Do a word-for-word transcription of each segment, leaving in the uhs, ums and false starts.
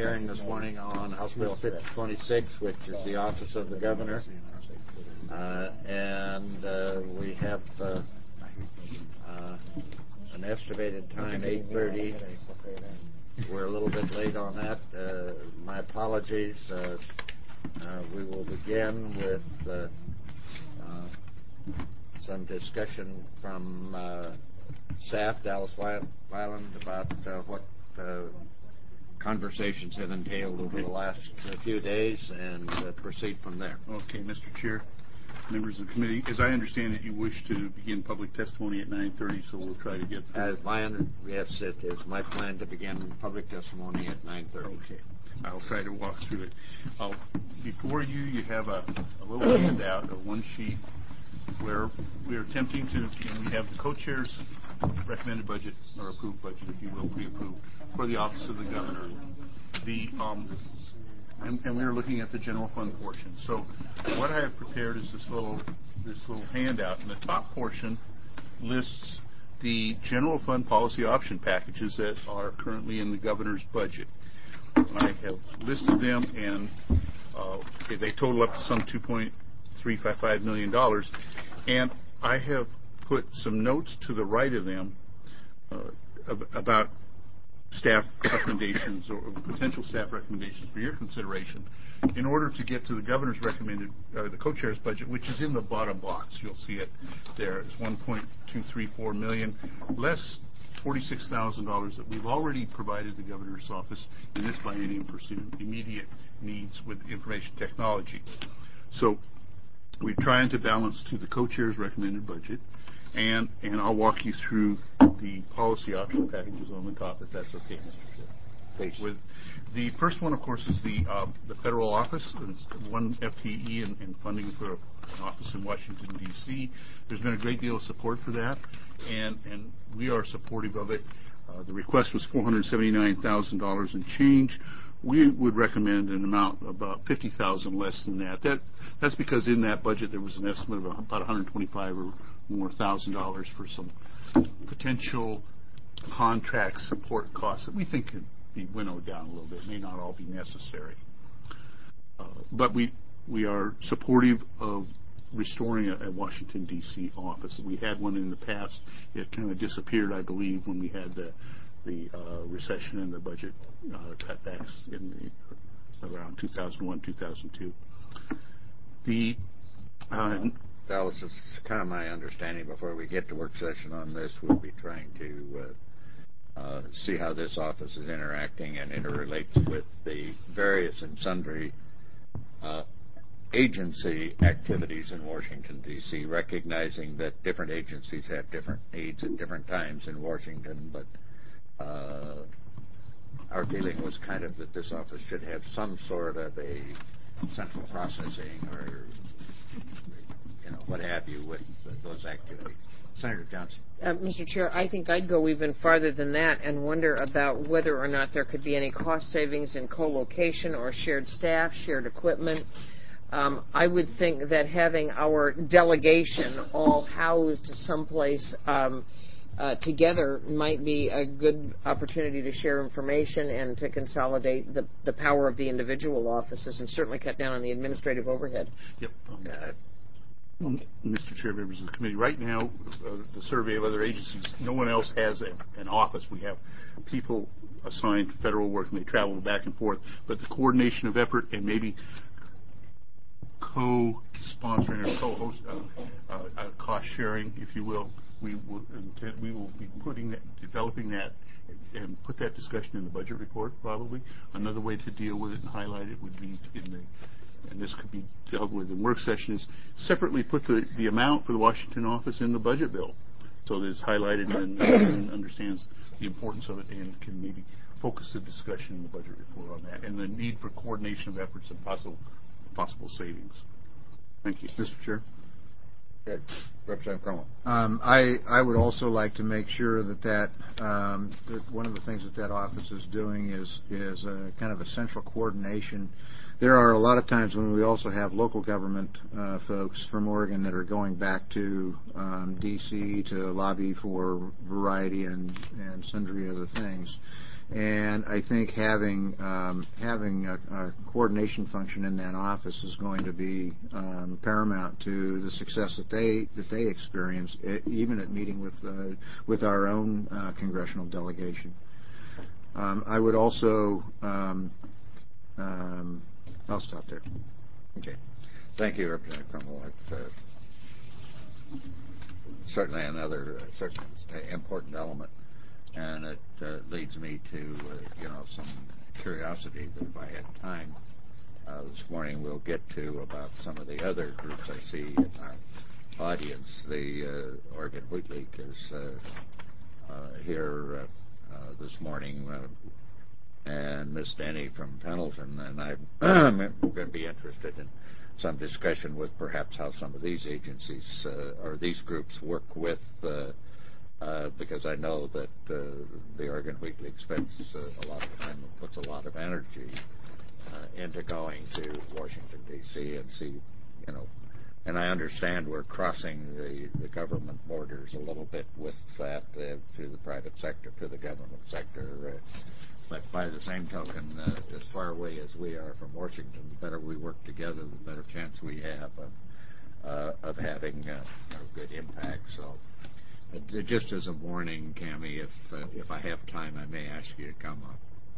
hearing this morning on House Bill fifty twenty-six, which is the Office of the Governor. Uh, and uh, we have uh, uh, an estimated time, eight thirty. We're a little bit late on that. Uh, my apologies. Uh, uh, we will begin with uh, uh, some discussion from uh, staff, Dallas Weiland, about uh, what uh, conversations have entailed over the last uh, few days, and uh, proceed from there. Okay, Mister Chair, members of the committee, as I understand it, you wish to begin public testimony at nine thirty, so we'll try to get through. As my under- yes, it is my plan to begin public testimony at nine thirty. Okay, I'll try to walk through it. I'll, before you, you have a, a little handout, a one sheet, where we are attempting to, and we have the co-chair's recommended budget, or approved budget, if you will, pre-approved, for the Office of the Governor. The um, and, and we are looking at the general fund portion. So what I have prepared is this little this little handout, and the top portion lists the general fund policy option packages that are currently in the governor's budget. I have listed them, and uh, they total up to some two point three five five million dollars, and I have put some notes to the right of them uh, about staff recommendations or potential staff recommendations for your consideration in order to get to the governor's recommended, uh, the co-chair's budget, which is in the bottom box. You'll see it there. It's one point two three four million dollars, less forty-six thousand dollars that we've already provided the governor's office in this biennium for some immediate needs with information technology. So we're trying to balance to the co-chair's recommended budget, and and I'll walk you through the policy option packages on the top, if that's okay, Mister Chair. Please. With the first one, of course, is the uh, the federal office. It's one F T E and, and funding for an office in Washington, D C There's been a great deal of support for that, and and we are supportive of it. Uh, the request was four hundred seventy-nine thousand dollars and change. We would recommend an amount about fifty thousand dollars less than that. That that's because in that budget there was an estimate of about one hundred twenty-five or more thousand dollars for some potential contract support costs that we think could be winnowed down a little bit. It may not all be necessary, uh, but we we are supportive of restoring a, a Washington D C office. We had one in the past. It kind of disappeared, I believe, when we had the the uh, recession and the budget uh, cutbacks in the, around two thousand one, two thousand two. The uh, Dallas, is kind of my understanding before we get to work session on this, we'll be trying to uh, uh, see how this office is interacting and interrelates with the various and sundry uh, agency activities in Washington, D C, recognizing that different agencies have different needs at different times in Washington, but Uh, our feeling was kind of that this office should have some sort of a central processing or, you know, what have you with those activities. Senator Johnson. Uh, Mister Chair, I think I'd go even farther than that and wonder about whether or not there could be any cost savings in co-location or shared staff, shared equipment. Um, I would think that having our delegation all housed someplace um, Uh, together might be a good opportunity to share information and to consolidate the, the power of the individual offices and certainly cut down on the administrative overhead. Yep. Um, uh, okay. Mister Chair, members of the committee, right now, uh, the survey of other agencies, no one else has a, an office. We have people assigned to federal work and they travel back and forth, but the coordination of effort and maybe co-sponsoring or co-host uh, uh, uh, cost sharing, if you will, We will, we will be putting that, developing that, and put that discussion in the budget report. Probably another way to deal with it and highlight it would be in the, and this could be dealt with in work session, is separately put the, the amount for the Washington office in the budget bill, so that it's highlighted and, and understands the importance of it and can maybe focus the discussion in the budget report on that and the need for coordination of efforts and possible possible savings. Thank you, Mister Chair. Good. Representative Cromwell. Um, I, I would also like to make sure that that, um, that one of the things that that office is doing is is a kind of a central coordination. There are a lot of times when we also have local government uh, folks from Oregon that are going back to um, D C to lobby for variety and, and sundry other things. And I think having um, having a, a coordination function in that office is going to be um, paramount to the success that they that they experience, even at meeting with uh, with our own uh, congressional delegation. Um, I would also. Um, um, I'll stop there. Okay. Thank you, Representative Crummell. It's uh, certainly another uh, certainly important element. And it uh, leads me to, uh, you know, some curiosity that if I had time uh, this morning, we'll get to about some of the other groups I see in our audience. The uh, Oregon Wheat League is uh, uh, here uh, uh, this morning, uh, and Miss Denny from Pendleton, and I'm going to be interested in some discussion with perhaps how some of these agencies uh, or these groups work with uh, Uh, because I know that uh, the Oregon Wheat League spends uh, a lot of time and puts a lot of energy uh, into going to Washington, D C and see, you know, and I understand we're crossing the, the government borders a little bit with that uh, to the private sector, to the government sector. Uh, but by the same token, uh, as far away as we are from Washington, the better we work together, the better chance we have of, uh, of having uh, you know, good impact. So. Uh, just as a warning, Cammie, if uh, if I have time, I may ask you to come up.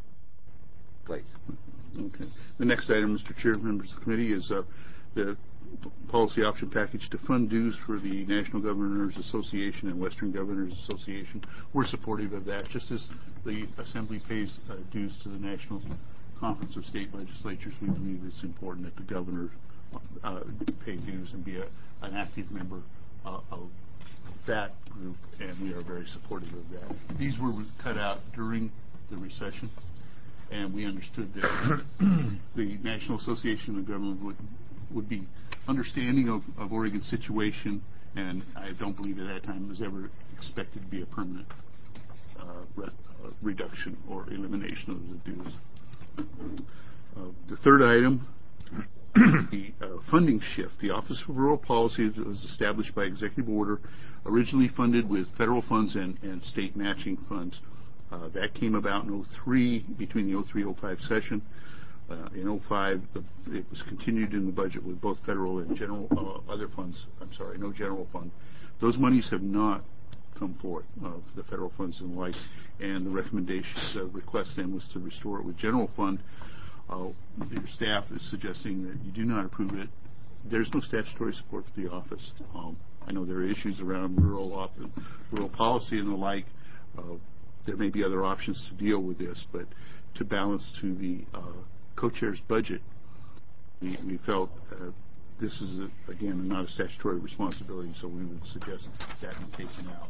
Please. Okay. The next item, Mister Chair, members of the committee, is uh, the policy option package to fund dues for the National Governors Association and Western Governors Association. We're supportive of that, just as the Assembly pays uh, dues to the National Conference of State Legislatures. We believe it's important that the governor uh, pay dues and be a, an active member uh, of that group, and we are very supportive of that. These were cut out during the recession, and we understood that the National Association of Government would would be understanding of, of Oregon's situation, and I don't believe at that time it was ever expected to be a permanent uh, re- uh, reduction or elimination of the dues. Uh, the third item, the uh, funding shift. The Office of Rural Policy was established by executive order, originally funded with federal funds and, and state matching funds. Uh, that came about in oh three, between the oh three oh five session. Uh, in oh five, the, it was continued in the budget with both federal and general uh, other funds. I'm sorry, no general fund. Those monies have not come forth, uh, the federal funds and the like, and the recommendations, the request then was to restore it with general fund. Uh, your staff is suggesting that you do not approve it. There's no statutory support for the office. Um, I know there are issues around rural op- rural policy and the like. Uh, there may be other options to deal with this, but to balance to the uh, co-chair's budget, we, we felt uh, this is, a, again, not a statutory responsibility, so we would suggest that be taken out.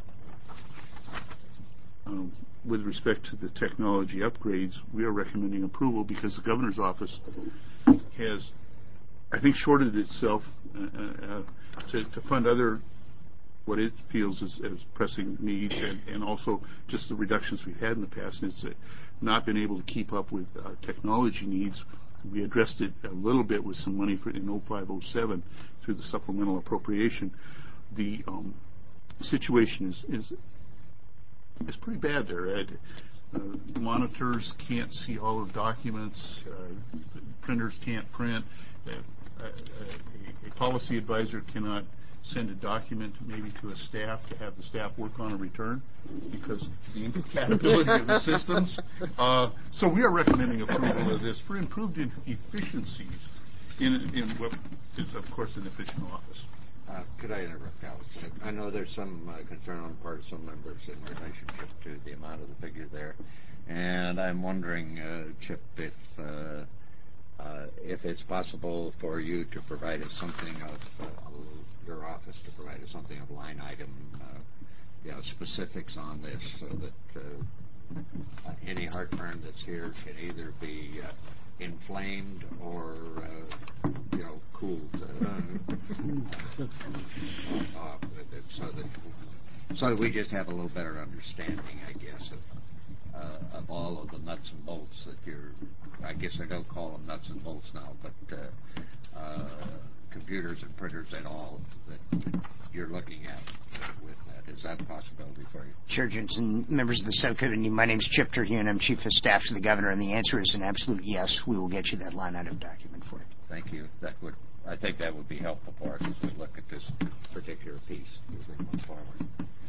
Um, with respect to the technology upgrades, we are recommending approval because the governor's office has, I think, shorted itself uh, uh, to, to fund other, what it feels is as pressing needs, and, and also just the reductions we've had in the past. And it's uh, not been able to keep up with uh, technology needs. We addressed it a little bit with some money for in oh five oh seven through the supplemental appropriation. The um, situation is, is It's pretty bad there, Ed. Uh, monitors can't see all of the documents. Uh, printers can't print. Uh, a, a, a policy advisor cannot send a document maybe to a staff to have the staff work on a return because the incompatibility of the systems. Uh, so we are recommending approval of this for improved efficiencies in, in what is, of course, an efficient office. Uh, could I interrupt, Alex? I, I know there's some uh, concern on the part of some members in relationship to the amount of the figure there, and I'm wondering, uh, Chip, if uh, uh, if it's possible for you to provide us something of uh, your office to provide us something of line item, uh, you know, specifics on this, so that uh, uh, any heartburn that's here can either be uh, inflamed or uh, you know cooled uh, off with it, so that so that we just have a little better understanding, I guess, of uh, of all of the nuts and bolts that you're. I guess I don't call them nuts and bolts now, but uh, uh, computers and printers and all that you're looking at with that. Is that a possibility for you? Chair Jensen, members of the subcommittee, my name is Chip Terhune. I'm Chief of Staff to the Governor, and the answer is an absolute yes. We will get you that line item document for you. Thank you. That would, I think that would be helpful for us as we look at this particular piece moving forward.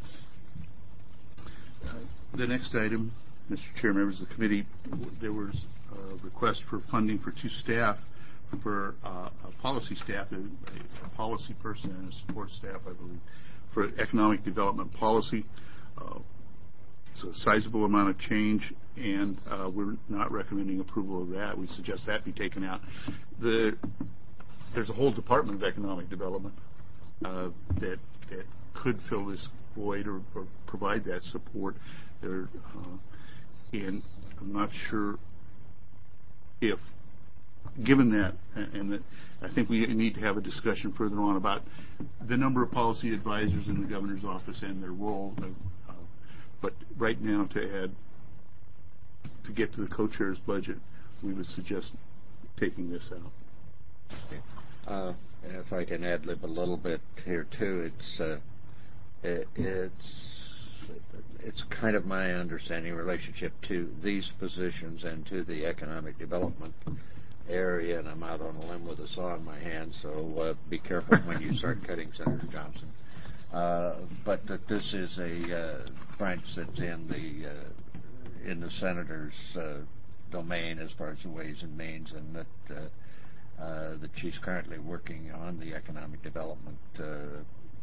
Uh, the next item, Mister Chair, members of the committee, there was a request for funding for two staff, for uh, a policy staff, a, a policy person and a support staff, I believe, for economic development policy. Uh, it's a sizable amount of change, and uh, we're not recommending approval of that. We suggest that be taken out. The, there's a whole department of economic development uh, that that could fill this void or, or provide that support. There, uh, and I'm not sure if, given that, and that I think we need to have a discussion further on about the number of policy advisors in the governor's office and their role. Uh, but right now, to add, to get to the co-chair's budget, we would suggest taking this out. Okay. Uh, if I can ad-lib a little bit here too, it's uh, it, it's it's kind of my understanding relationship to these positions and to the economic development area, and I'm out on a limb with a saw in my hand, so uh, be careful when you start cutting, Senator Johnson. Uh, but that this is a uh, branch that's in the uh, in the senator's uh, domain as far as the Ways and Means, and that uh, uh, that she's currently working on the economic development uh,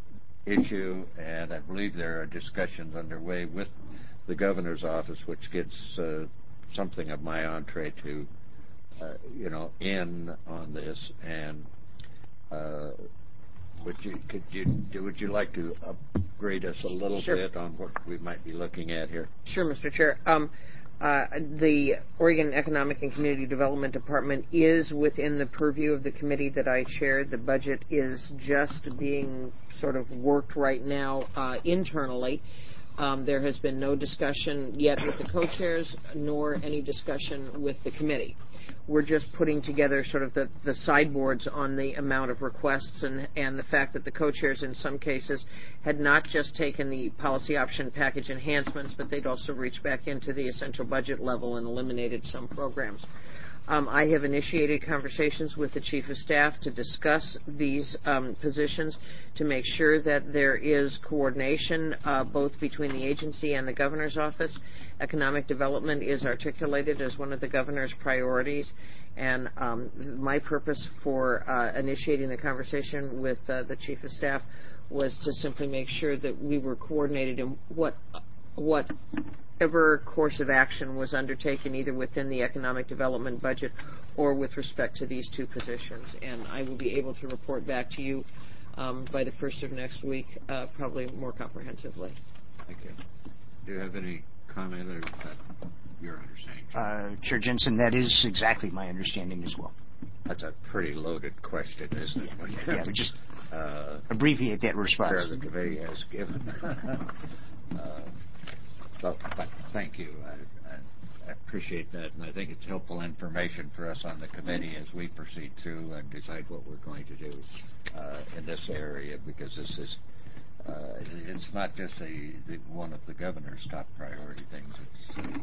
issue, and I believe there are discussions underway with the governor's office, which gets uh, something of my entree to. Uh, you know, in on this, and uh, would you could you would you like to upgrade us a little Sure. bit on what we might be looking at here? Sure, Mister Chair. Um, uh, the Oregon Economic and Community Development Department is within the purview of the committee that I chaired. The budget is just being sort of worked right now uh, internally. Um, there has been no discussion yet with the co-chairs, nor any discussion with the committee. We're just putting together sort of the, the sideboards on the amount of requests and, and the fact that the co-chairs in some cases had not just taken the policy option package enhancements, but they'd also reached back into the essential budget level and eliminated some programs. Um, I have initiated conversations with the Chief of Staff to discuss these um, positions to make sure that there is coordination uh, both between the agency and the Governor's office. Economic development is articulated as one of the Governor's priorities, and um, my purpose for uh, initiating the conversation with uh, the Chief of Staff was to simply make sure that we were coordinated in what what whatever course of action was undertaken either within the economic development budget or with respect to these two positions. And I will be able to report back to you um, by the first of next week, uh, probably more comprehensively. Thank you. Do you have any comment or that your understanding? Uh, Chair Jensen, that is exactly my understanding as well. That's a pretty loaded question, isn't it? Yeah, yeah we just uh, abbreviate that response. Chair the committee has given. uh, So, but thank you. I, I, I appreciate that, and I think it's helpful information for us on the committee as we proceed through and decide what we're going to do uh, in this area, because this is uh, it's not just a the, one of the governor's top priority things. It's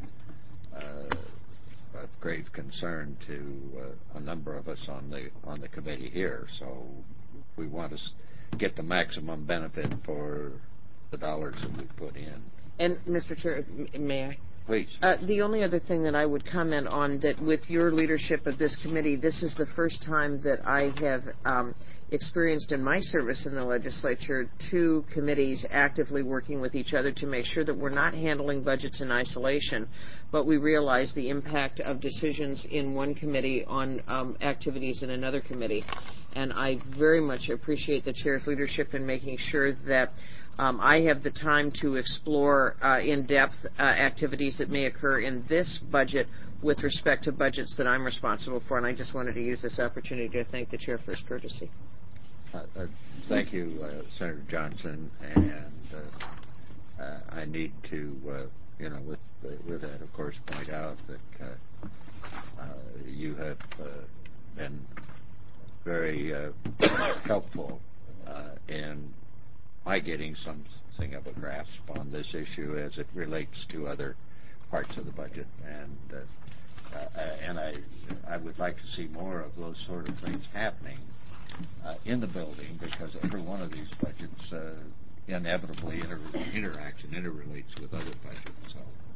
uh, of grave concern to uh, a number of us on the on the committee here. So we want to get the maximum benefit for the dollars that we put in. And, Mister Chair, may I? Please. Uh, the only other thing that I would comment on, that with your leadership of this committee, this is the first time that I have um, experienced in my service in the legislature two committees actively working with each other to make sure that we're not handling budgets in isolation, but we realize the impact of decisions in one committee on um, activities in another committee. And I very much appreciate the chair's leadership in making sure that Um, I have the time to explore uh, in-depth uh, activities that may occur in this budget with respect to budgets that I'm responsible for, and I just wanted to use this opportunity to thank the chair for his courtesy. Uh, uh, thank you, uh, Senator Johnson, and uh, uh, I need to, uh, you know, with uh, with that, of course, point out that uh, uh, you have uh, been very uh, helpful uh, in my getting something of a grasp on this issue as it relates to other parts of the budget. And uh, uh, and I I would like to see more of those sort of things happening uh, in the building, because every one of these budgets uh, inevitably inter- interacts and interrelates with other budgets.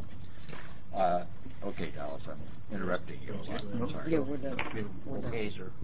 So, uh, okay, Dallas, I'm interrupting you. I'm sorry. Yeah, we're done. We're done. Okay, sir.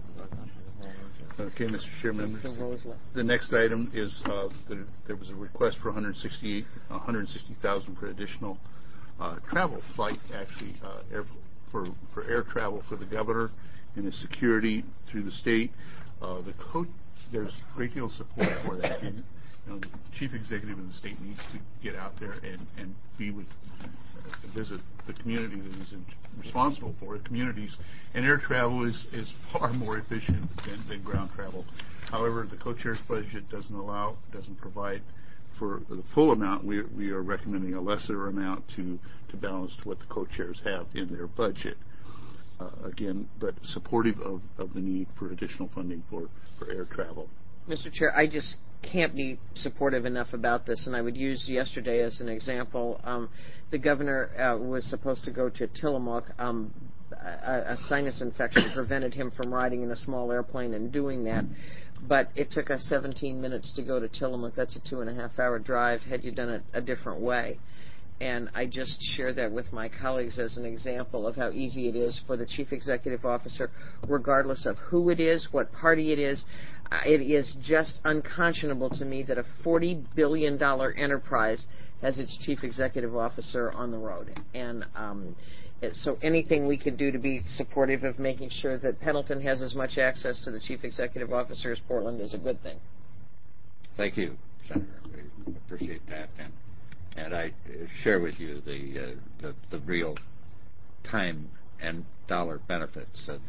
Okay, Mister Chairman. The rows left. The next item is uh, the, there was a request for one hundred sixty-eight, one hundred sixty thousand for additional uh, travel flight, actually, uh, air, for for air travel for the governor and his security through the state. Uh, the co- there's a great deal of support for that. And, you know, the chief executive of the state needs to get out there and, and be with, uh, visit the community that he's in, responsible for, communities. And air travel is, is far more efficient than, than ground travel. However, the co-chair's budget doesn't allow, doesn't provide for the full amount. We, we are recommending a lesser amount to, to balance to what the co-chairs have in their budget. Uh, again, but supportive of, of the need for additional funding for, for air travel. Mister Chair, I just can't be supportive enough about this, and I would use yesterday as an example. Um, the governor uh, was supposed to go to Tillamook. Um, a, a sinus infection prevented him from riding in a small airplane and doing that, but it took us seventeen minutes to go to Tillamook. That's a two and a half hour drive had you done it a different way. And I just share that with my colleagues as an example of how easy it is for the chief executive officer, regardless of who it is, what party it is. Uh, it is just unconscionable to me that a forty billion dollars enterprise has its chief executive officer on the road. And um, it, so anything we can do to be supportive of making sure that Pendleton has as much access to the chief executive officer as Portland is a good thing. Thank you, Senator. We appreciate that. And And I share with you the, uh, the the real time and dollar benefits of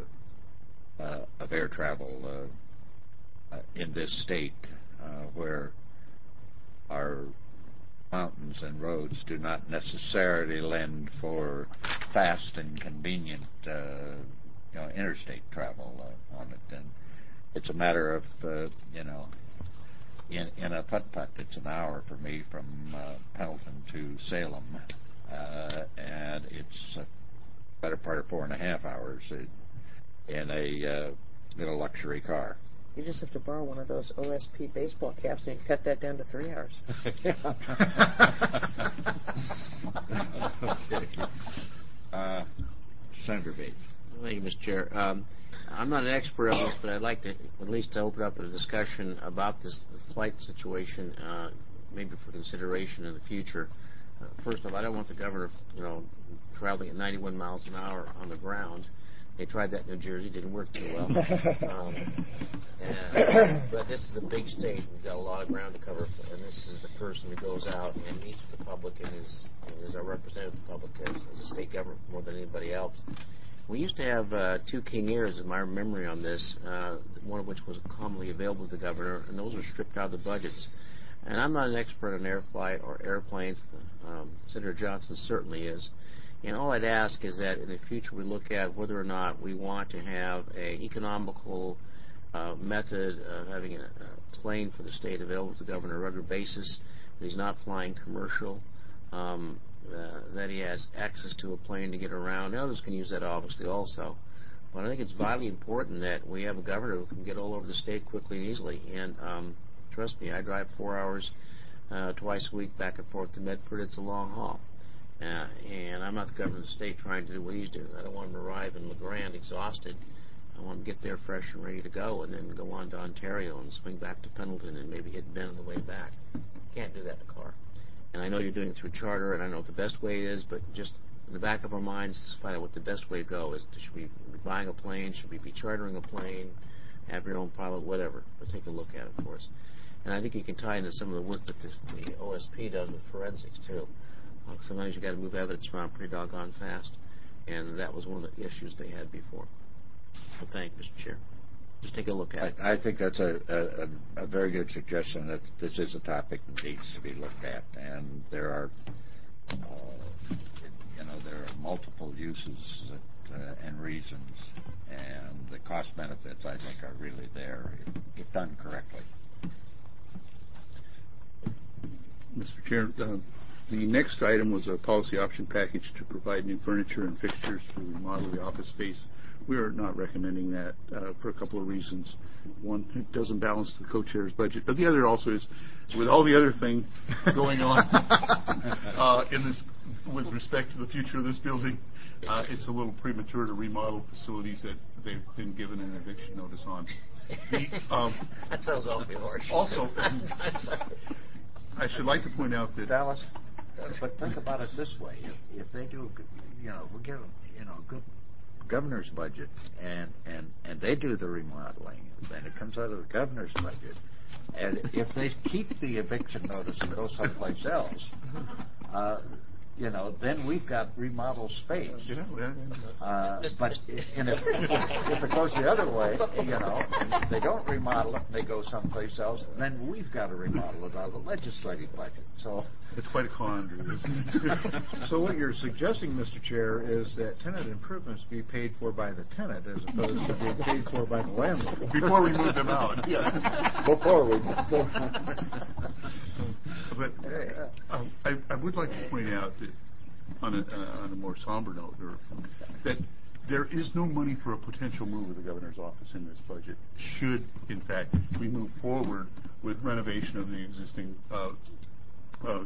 uh, uh, of air travel uh, uh, in this state, uh, where our mountains and roads do not necessarily lend for fast and convenient, uh, you know, interstate travel uh, on it. And it's a matter of uh, you know. In, in a putt-putt, it's an hour for me from uh, Pendleton to Salem, uh, and it's a better part of four and a half hours in a uh, in a luxury car. You just have to borrow one of those O S P baseball caps and you cut that down to three hours. Okay. Uh, Senator Bates. Thank you, Mister Chair. Um, I'm not an expert on this, but I'd like to at least to open up a discussion about this flight situation, uh, maybe for consideration in the future. Uh, first of all, I don't want the governor, you know, traveling at ninety-one miles an hour on the ground. They tried that in New Jersey, didn't work too well. Um, and, but this is a big state. We've got a lot of ground to cover, and this is the person who goes out and meets with the public and is, is our representative of the public as, as a state government more than anybody else. We used to have uh, two King Airs, in my memory on this, uh, one of which was commonly available to the governor, and those were stripped out of the budgets. And I'm not an expert on air flight or airplanes. Um, Senator Johnson certainly is. And all I'd ask is that in the future we look at whether or not we want to have an economical uh, method of having a, a plane for the state available to the governor on a regular basis, that he's not flying commercial. Um, Uh, that he has access to a plane to get around. Others can use that obviously also. But I think it's vitally important that we have a governor who can get all over the state quickly and easily. And um, trust me, I drive four hours uh, twice a week back and forth to Medford. It's a long haul. Uh, and I'm not the governor of the state trying to do what he's doing. I don't want him to arrive in LeGrand exhausted. I want him to get there fresh and ready to go and then go on to Ontario and swing back to Pendleton and maybe hit Bend on the way back. Can't do that in a car. And I know you're doing it through charter, and I know what the best way is, but just in the back of our minds, find out what the best way to go is. Should we be buying a plane? Should we be chartering a plane? Have your own pilot? Whatever. But take a look at it for us. And I think you can tie into some of the work that this, the O S P does with forensics, too. Uh, sometimes you've got to move evidence around pretty doggone fast, and that was one of the issues they had before. So thank you, Mister Chair. Just take a look at it. I, I think that's a, a, a very good suggestion, that this is a topic that needs to be looked at, and there are, uh, you know, there are multiple uses that, uh, and reasons, and the cost benefits, I think, are really there if, if done correctly. Mister Chair, uh, the next item was a policy option package to provide new furniture and fixtures to remodel the office space. We are not recommending that uh, for a couple of reasons. One, it doesn't balance the co-chair's budget, but the other also is, with all the other thing going on uh, in this, with respect to the future of this building, uh, it's a little premature to remodel facilities that they've been given an eviction notice on. The, um, That sounds awfully harsh. Also, I should like to point out that Dallas, but think about it this way: if, if they do, a good, you know, we give them, you know, a good governor's budget, and and and they do the remodeling, then it comes out of the governor's budget, and if they keep the eviction notice and go someplace else, uh, you know, then we've got remodeled space. Yeah, yeah, yeah. Uh, but and if, if it goes the other way, you know, and they don't remodel it and they go someplace else, then we've got to remodel it out of the legislative budget. So It's quite a quandary, isn't it? So what you're suggesting, Mister Chair, is that tenant improvements be paid for by the tenant as opposed to being paid for by the landlord. Before we move them out, yeah. before we. But uh, I, I would like to point out that, on a, uh, on a more somber note, or, that there is no money for a potential move of the governor's office in this budget. Should, in fact, we move forward with renovation of the existing uh, uh, uh,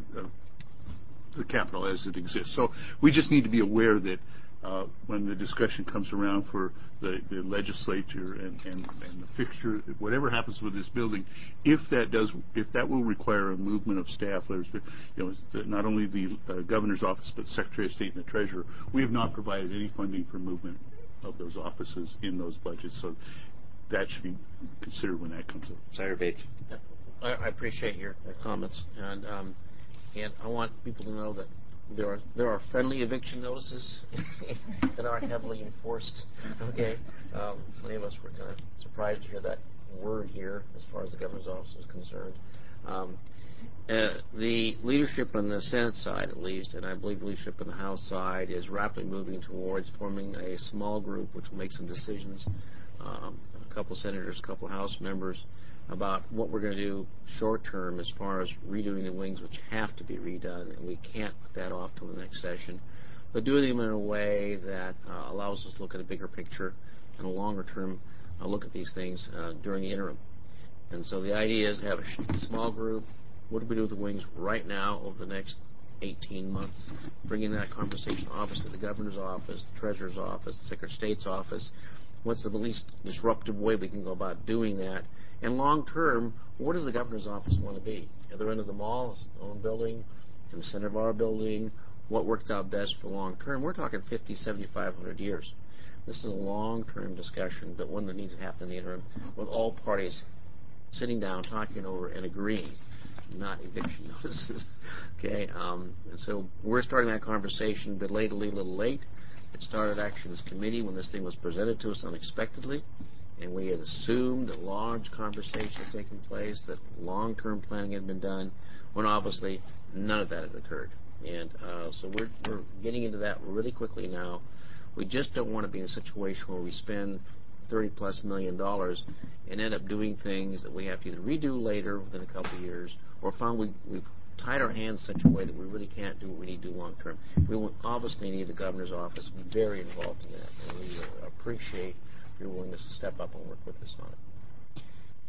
the Capitol as it exists. So we just need to be aware that uh, when the discussion comes around for the, the legislature and, and, and the fixture, whatever happens with this building, if that does, if that will require a movement of staff, there's, you know, not only the uh, governor's office but the Secretary of State and the Treasurer, we have not provided any funding for movement of those offices in those budgets. So that should be considered when that comes up. Senator Bates. I, I appreciate your, your comments, and um, and I want people to know that there are there are friendly eviction notices that aren't heavily enforced. Okay, um, many of us were kind of surprised to hear that word here, as far as the governor's office is concerned. Um, uh, the leadership on the Senate side, at least, and I believe leadership on the House side, is rapidly moving towards forming a small group which will make some decisions. Um, a couple of senators, a couple of House members, about what we're going to do short term as far as redoing the wings, which have to be redone, and we can't put that off till the next session, but doing them in a way that uh, allows us to look at a bigger picture and a longer term uh, look at these things uh, during the interim. And so the idea is to have a sh- small group. What do we do with the wings right now over the next eighteen months? Bringing that conversation, obviously, the governor's office, the treasurer's office, the secretary of state's office. What's the least disruptive way we can go about doing that? And long term, what does the governor's office want to be? At the end of the mall, its own building, in the center of our building, what works out best for long term? We're talking fifty, seventy-five hundred years. This is a long term discussion, but one that needs to happen in the interim with all parties sitting down, talking over, and agreeing, not eviction notices. Okay, um, and so we're starting that conversation belatedly, a little late. It started actually this committee when this thing was presented to us unexpectedly. And we had assumed that large conversations had taken place, that long-term planning had been done, when obviously none of that had occurred. And uh, so we're, we're getting into that really quickly now. We just don't want to be in a situation where we spend thirty plus million dollars and end up doing things that we have to either redo later within a couple of years, or found we, we've tied our hands such a way that we really can't do what we need to do long-term. We will obviously need the governor's office very involved in that, and we appreciate your willingness to step up and work with us on it.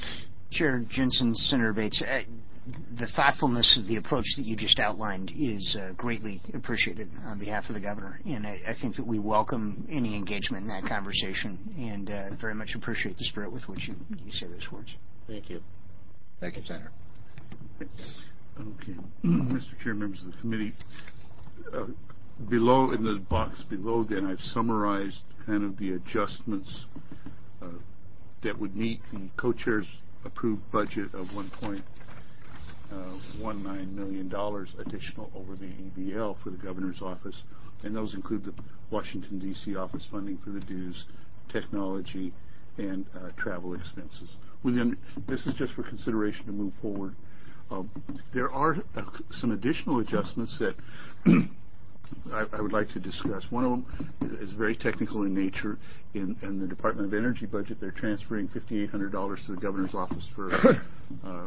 Chair Jensen, Senator Bates, uh, the thoughtfulness of the approach that you just outlined is uh, greatly appreciated on behalf of the governor, and I, I think that we welcome any engagement in that conversation, and uh, very much appreciate the spirit with which you, you say those words. Thank you. Thank you, Senator. Okay. Mister Chair, members of the committee, uh, below, in the box below, then I've summarized kind of the adjustments uh, that would meet the co-chair's approved budget of one point one nine million dollars additional over the E B L for the governor's office, and those include the Washington, D C office funding for the dues, technology, and uh, travel expenses. Within, this is just for consideration to move forward. Um, there are uh, some additional adjustments that I, I would like to discuss. One of them is very technical in nature. In, in the Department of Energy budget, they're transferring five thousand eight hundred dollars to the governor's office for uh,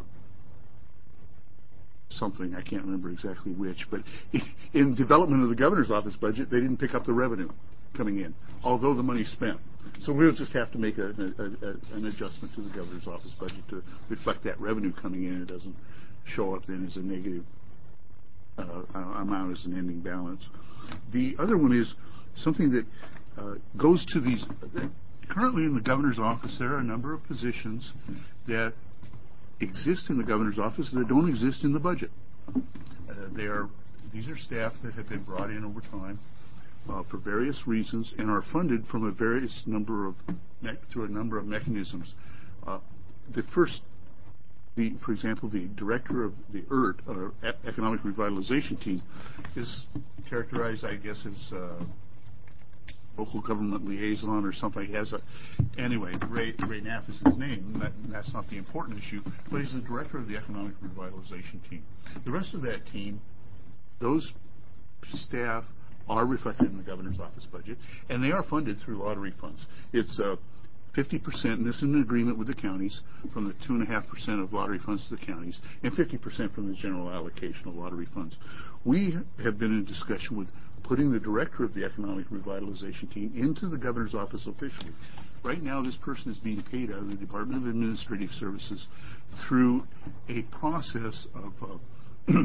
something. I can't remember exactly which. But in development of the governor's office budget, they didn't pick up the revenue coming in, although the money's spent. So we'll just have to make a, a, a, an adjustment to the governor's office budget to reflect that revenue coming in. It doesn't show up then as a negative uh, amount as an ending balance. The other one is something that uh, goes to these. Currently in the governor's office, there are a number of positions that exist in the governor's office that don't exist in the budget. Uh, they are these are staff that have been brought in over time uh, for various reasons and are funded from a various number of me- through a number of mechanisms. Uh, the first, the for example, the director of the E R T, or e- Economic Revitalization Team, is characterized, I guess, as uh, local government liaison or something. He has a anyway. Ray Ray Knapp is his name. That, that's not the important issue. But he's the director of the Economic Revitalization Team. The rest of that team, those staff are reflected in the governor's office budget, and they are funded through lottery funds. It's uh, fifty percent, and this is an agreement with the counties, from the two point five percent of lottery funds to the counties, and fifty percent from the general allocation of lottery funds. We have been in discussion with putting the director of the Economic Revitalization Team into the governor's office officially. Right now, this person is being paid out of the Department of Administrative Services through a process of uh,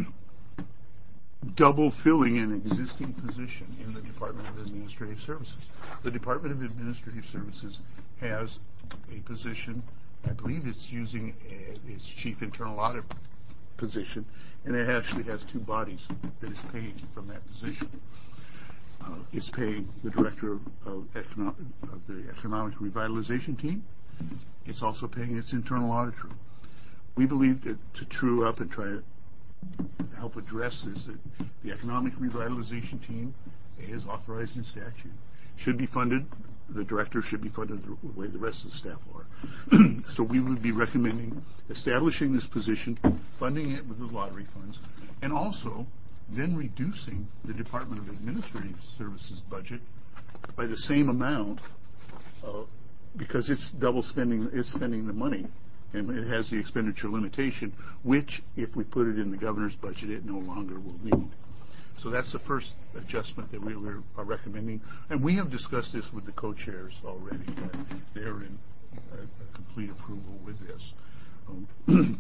double filling an existing position in the Department of Administrative Services. The Department of Administrative Services has a position, I believe it's using a, its chief internal audit position, and it actually has two bodies that is paying from that position. Uh, it's paying the director of, of, econo- of the Economic Revitalization Team. It's also paying its internal auditor. We believe that to true up and try to help address this, that the Economic Revitalization Team is authorized in statute, should be funded, the director should be funded the way the rest of the staff are. So we would be recommending establishing this position, funding it with the lottery funds, and also then reducing the Department of Administrative Services budget by the same amount uh, because it's double spending, it's spending the money. And it has the expenditure limitation, which, if we put it in the governor's budget, it no longer will need. So that's the first adjustment that we were, are recommending. And we have discussed this with the co-chairs already. Uh, they're in a, a complete approval with this. Um,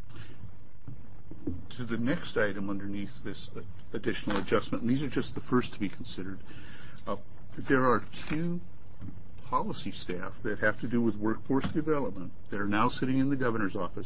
to the next item underneath this uh, additional adjustment, and these are just the first to be considered, uh, there are two policy staff that have to do with workforce development that are now sitting in the governor's office.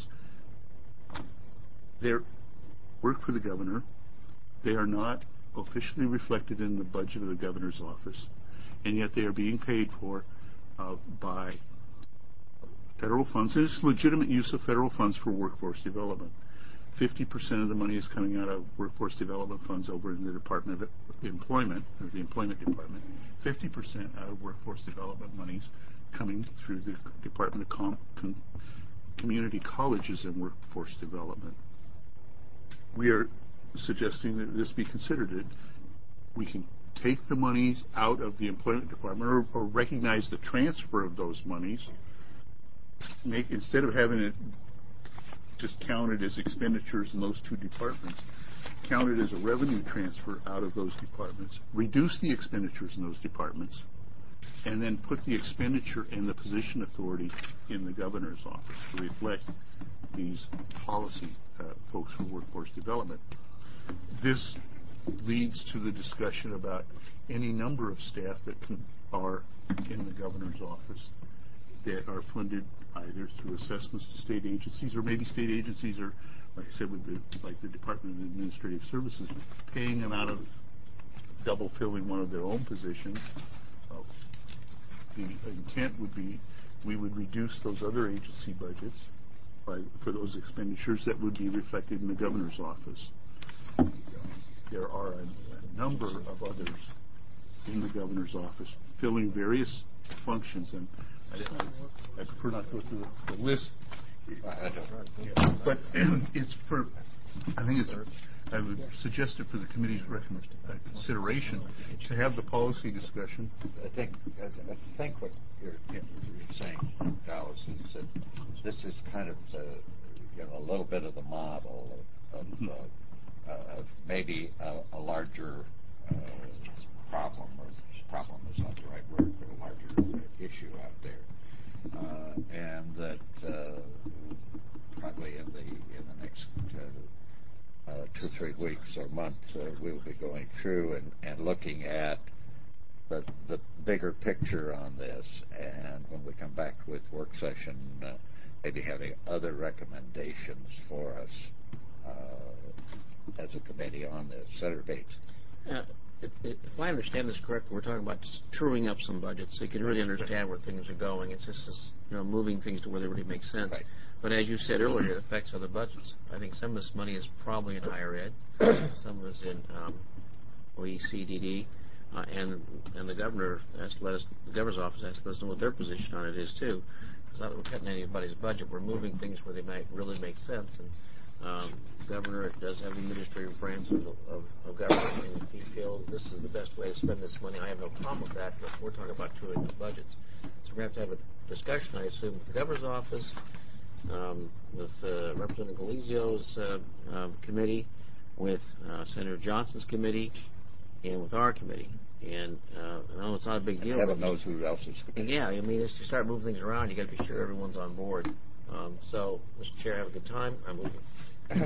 They work for the governor. They are not officially reflected in the budget of the governor's office, and yet they are being paid for uh, by federal funds. And it's legitimate use of federal funds for workforce development. fifty percent of the money is coming out of workforce development funds over in the Department of Employment, or the Employment Department. fifty percent out of workforce development monies coming through the Department of Com- Com- Community Colleges and Workforce Development. We are suggesting that this be considered. It. We can take the monies out of the Employment Department or, or recognize the transfer of those monies. Make, instead of having it just counted as expenditures in those two departments, counted as a revenue transfer out of those departments, reduce the expenditures in those departments, and then put the expenditure and the position authority in the governor's office to reflect these policy uh, folks for workforce development. This leads to the discussion about any number of staff that can, are in the governor's office that are funded either through assessments to state agencies, or maybe state agencies are, like I said, with the, like the Department of Administrative Services, paying them out of double filling one of their own positions. Uh, the intent would be we would reduce those other agency budgets by, for those expenditures that would be reflected in the governor's office. Uh, there are a, a number of others in the governor's office filling various functions, and I, I, I prefer not to go through the, the list. Yeah, but it's for I think it's, I would suggest it for the committee's recommend, uh, consideration to have the policy discussion. I think, I think what you're, you're saying, Dallas, is that this is kind of, uh, you know, a little bit of the model of, of, uh, uh, of maybe a, a larger uh, problem, or problem is not the right word, but a larger issue out there, uh, and that uh, probably in the in the next uh, uh, two, three weeks or month, uh, we'll be going through and, and looking at the the bigger picture on this, and when we come back with work session, uh, maybe having other recommendations for us uh, as a committee on this. Senator Bates. Uh, it, it, if I understand this correctly, we're talking about just truing up some budgets so you can really understand where things are going. It's just this, you know, moving things to where they really make sense. Right. But as you said earlier, it affects other budgets. I think some of this money is probably in higher ed, some of it's in um, O E C D D, uh, and and the governor has to let us, the governor's office has to let us know what their position on it is too. It's not that we're cutting anybody's budget. We're moving things where they might really make sense. And um, the governor does have the administrative branch of, of, of government, and if he feels this is the best way to spend this money, I have no problem with that. But we're talking about truing up budgets, so we have to have a discussion, I assume, with the governor's office, um, with uh, Representative Galizio's uh, uh, committee, with uh, Senator Johnson's committee, and with our committee. And uh, I know it's not a big deal. Heaven knows who else is. And yeah, I mean, as you start moving things around, you got to be sure everyone's on board. Um, so, Mister Chair, have a good time. I'm moving. But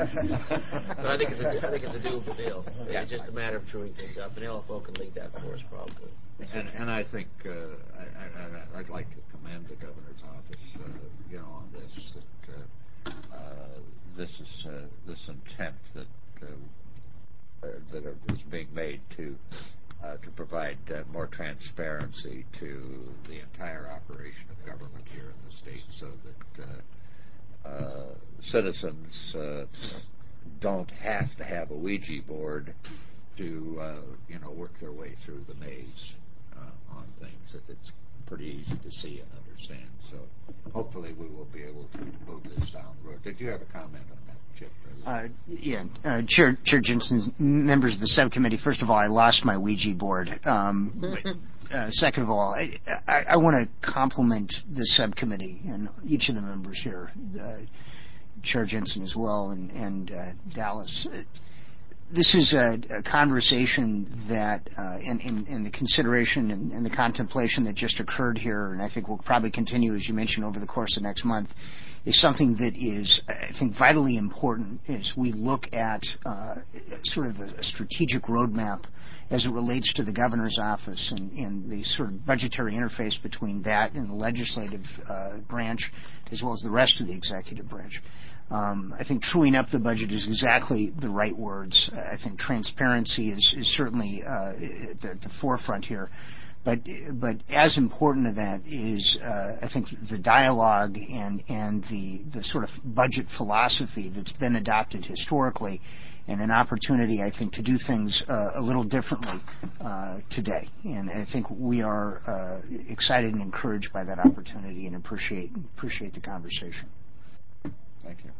I think it's a, I think it's a doable deal. Yeah. It's just a matter of chewing things up, and L F O can lead that for us probably. And, and I think uh, I, I, I'd like to commend the governor's office, uh, you know, on this. That uh, uh, this is uh, this intent that uh, uh, that are, is being made to uh, to provide uh, more transparency to the entire operation of government here in the state, so that uh, uh, citizens uh, don't have to have a Ouija board to uh, you know work their way through the maze uh, on things. That it's pretty easy to see and understand. So hopefully we will be able to move this down the road. Did you have a comment on that, Chip? Uh, yeah, uh, Chair, Chair Jensen, members of the subcommittee. First of all, I lost my Ouija board. Um, but, uh, second of all, I, I, I want to compliment the subcommittee and each of the members here, uh, Chair Jensen as well, and, and uh, Dallas. This is a, a conversation that, uh, in, in, in the consideration and, and the contemplation that just occurred here, and I think will probably continue, as you mentioned, over the course of next month, is something that is, I think, vitally important as we look at uh, sort of a, a strategic roadmap as it relates to the governor's office and, and the sort of budgetary interface between that and the legislative uh, branch, as well as the rest of the executive branch. Um, I think truing up the budget is exactly the right words. I think transparency is, is certainly uh, at the, the forefront here. But but as important to that is, uh, I think, the dialogue and, and the, the sort of budget philosophy that's been adopted historically, and an opportunity, I think, to do things uh, a little differently uh, today. And I think we are uh, excited and encouraged by that opportunity and appreciate appreciate the conversation. Thank you.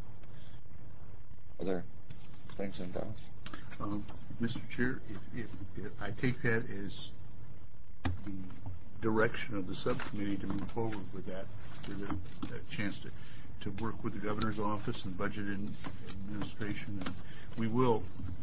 Are there things in Dallas? Um, Mister Chair, if, if, if I take that as the direction of the subcommittee to move forward with that, with a, a chance to, to work with the governor's office and budget and administration, and we will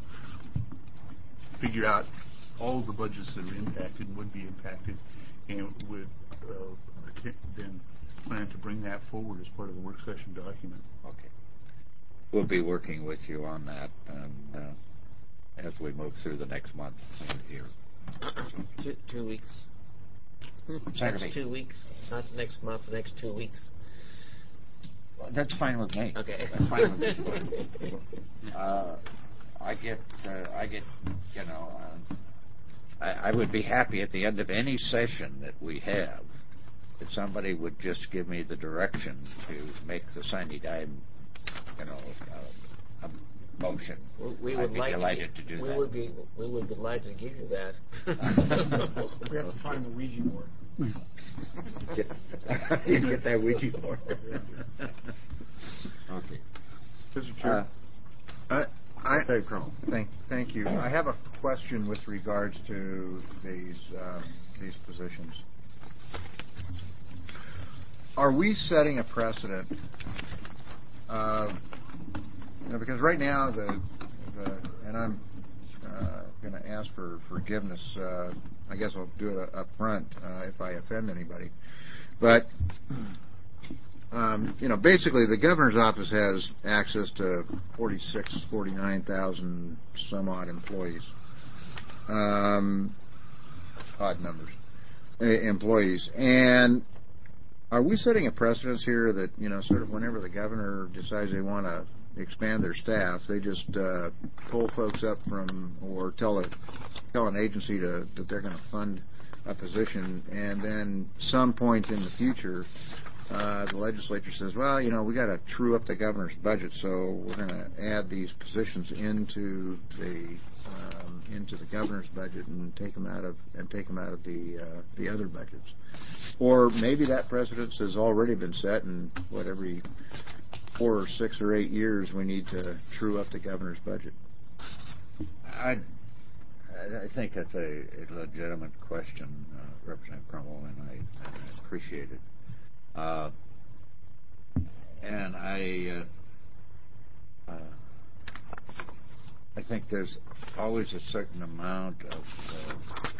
figure out all of the budgets that are impacted and would be impacted, and would uh, then plan to bring that forward as part of the work session document. Okay. We'll be working with you on that and, uh, as we move through the next month here. So. Two, two weeks. Saturday. Next two weeks, not next month. The next two weeks. Well, that's fine with me. Okay. That's fine with me. uh, I get, uh, I get, you know, uh, I, I would be happy at the end of any session that we have if somebody would just give me the direction to make the sine dime, you know, uh, a motion. We I'd would be like delighted to, to do we that. Would be, we would be delighted to give you that. We have to find the Ouija board. Get, get that Ouija board. Okay. Mister Chair, Uh, I, I, Dave Cromwell. Thank, thank you. I have a question with regards to these uh, these positions. Are we setting a precedent? Uh, you know, because right now, the, the and I'm uh, going to ask for forgiveness. Uh, I guess I'll do it up front uh, if I offend anybody. But Um, you know, basically, the governor's office has access to forty-six, forty-nine thousand some odd employees, um, odd numbers, uh, employees. And are we setting a precedence here that, you know, sort of whenever the governor decides they want to expand their staff, they just uh, pull folks up from or tell a tell an agency to, that they're going to fund a position, and then some point in the future, Uh, the legislature says, well, you know, we got to true up the governor's budget, so we're going to add these positions into the um, into the governor's budget and take them out of and take them out of the uh, the other budgets. Or maybe that precedence has already been set, and what every four or six or eight years we need to true up the governor's budget. I I think that's a, a legitimate question, uh, Representative Cromwell, and I, and I appreciate it. Uh, and I, uh, uh, I think there's always a certain amount of uh,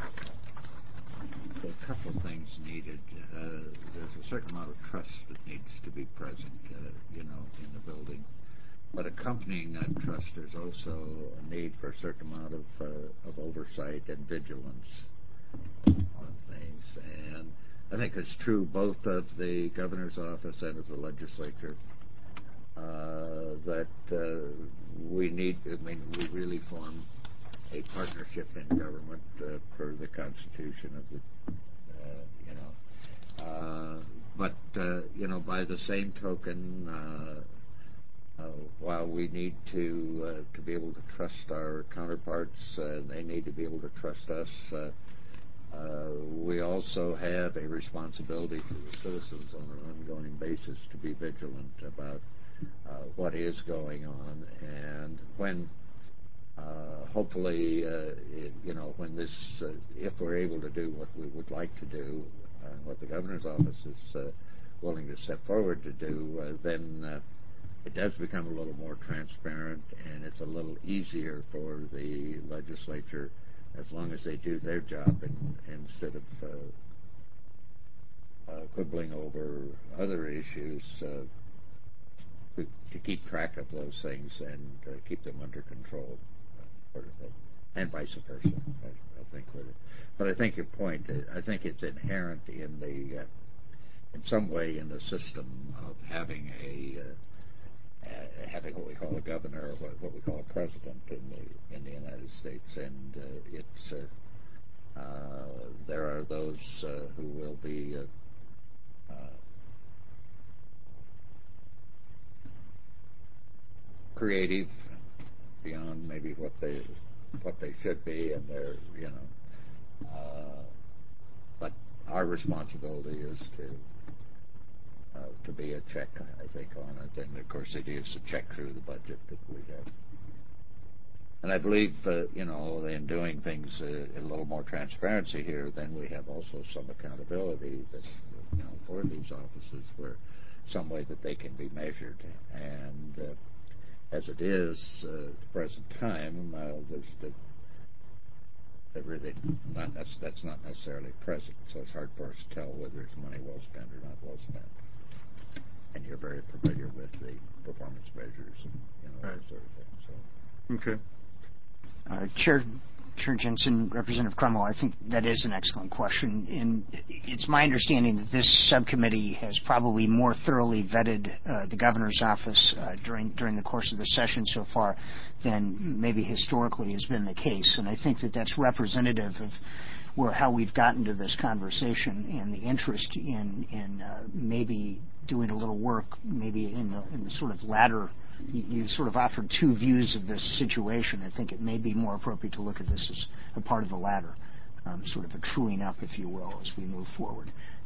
a couple of things needed. Uh, there's a certain amount of trust that needs to be present, uh, you know, in the building. But accompanying that trust, there's also a need for a certain amount of uh, of oversight and vigilance on things. And I think it's true both of the governor's office and of the legislature uh, that uh, we need, I mean, we really form a partnership in government uh, per the Constitution of the, uh, you know. Uh, but, uh, you know, by the same token, uh, uh, while we need to uh, to be able to trust our counterparts, uh, they need to be able to trust us. Uh, Uh, we also have a responsibility to the citizens on an ongoing basis to be vigilant about uh, what is going on, and when, uh, hopefully, uh, it, you know, when this, uh, if we're able to do what we would like to do, uh, what the governor's office is uh, willing to step forward to do, uh, then uh, it does become a little more transparent, and it's a little easier for the legislature, as long as they do their job and, instead of uh, uh, quibbling over other issues, uh, to, to keep track of those things and uh, keep them under control, uh, sort of thing, and vice versa. I, I think with it, but I think your point, I think it's inherent in the, uh, in some way, in the system of having a. Uh, Uh, having what we call a governor, or what, what we call a president in the in the United States, and uh, it's uh, uh, there are those uh, who will be uh, uh, creative beyond maybe what they what they should be, and they're you know, uh, but our responsibility is to. Uh, to be a check, I think, on it. And, of course, it is a check through the budget that we have. And I believe, uh, you know, in doing things uh, a little more transparency here, then we have also some accountability that, you know, for these offices where some way that they can be measured. And uh, as it is uh, at the present time, uh, there's the that really not that's, that's not necessarily present, so it's hard for us to tell whether it's money well spent or not well spent. And you're very familiar with the performance measures and you know right. that sort of thing. So okay, uh, Chair Chair Jensen, Representative Cromwell, I think that is an excellent question, and it's my understanding that this subcommittee has probably more thoroughly vetted uh, the governor's office uh, during during the course of the session so far than maybe historically has been the case, and I think that that's representative of where how we've gotten to this conversation and the interest in in uh, maybe doing a little work, maybe in the in the sort of latter. You, you sort of offered two views of this situation. I think it may be more appropriate to look at this as a part of the latter, um, sort of a truing up, if you will, as we move forward.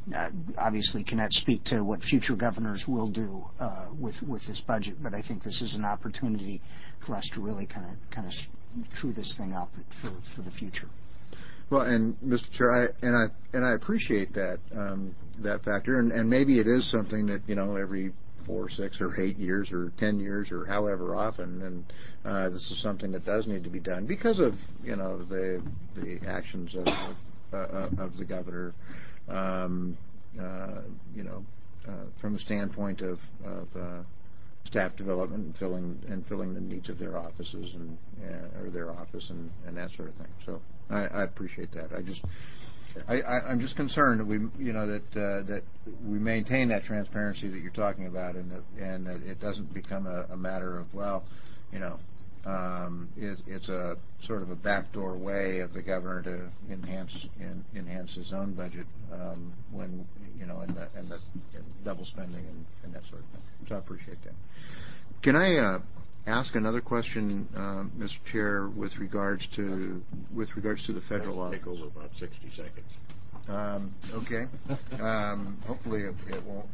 uh, obviously cannot speak to what future governors will do uh, with with this budget, but I think this is an opportunity for us to really kind of kind of true this thing up for for the future. Well, and Mister Chair, I, and I and I appreciate that um, that factor, and, and maybe it is something that you know every four, six, or eight years, or ten years, or however often, and uh, this is something that does need to be done because of you know the the actions of uh, of the governor, um, uh, you know, uh, from the standpoint of, of uh, staff development and filling and filling the needs of their offices and uh, or their office and, and that sort of thing. So I, I appreciate that. I just I, I, I'm just concerned that we you know that uh, that we maintain that transparency that you're talking about, and that and that it doesn't become a, a matter of well, you know, um, it's, it's a sort of a backdoor way of the governor to enhance in, enhance his own budget um, when you know and the, and the and double spending and, and that sort of thing. So I appreciate that. Can I uh, ask another question, uh, Mister Chair, with regards to with regards to the federal office? Take over about sixty seconds. Um, okay. Um, hopefully it, it won't.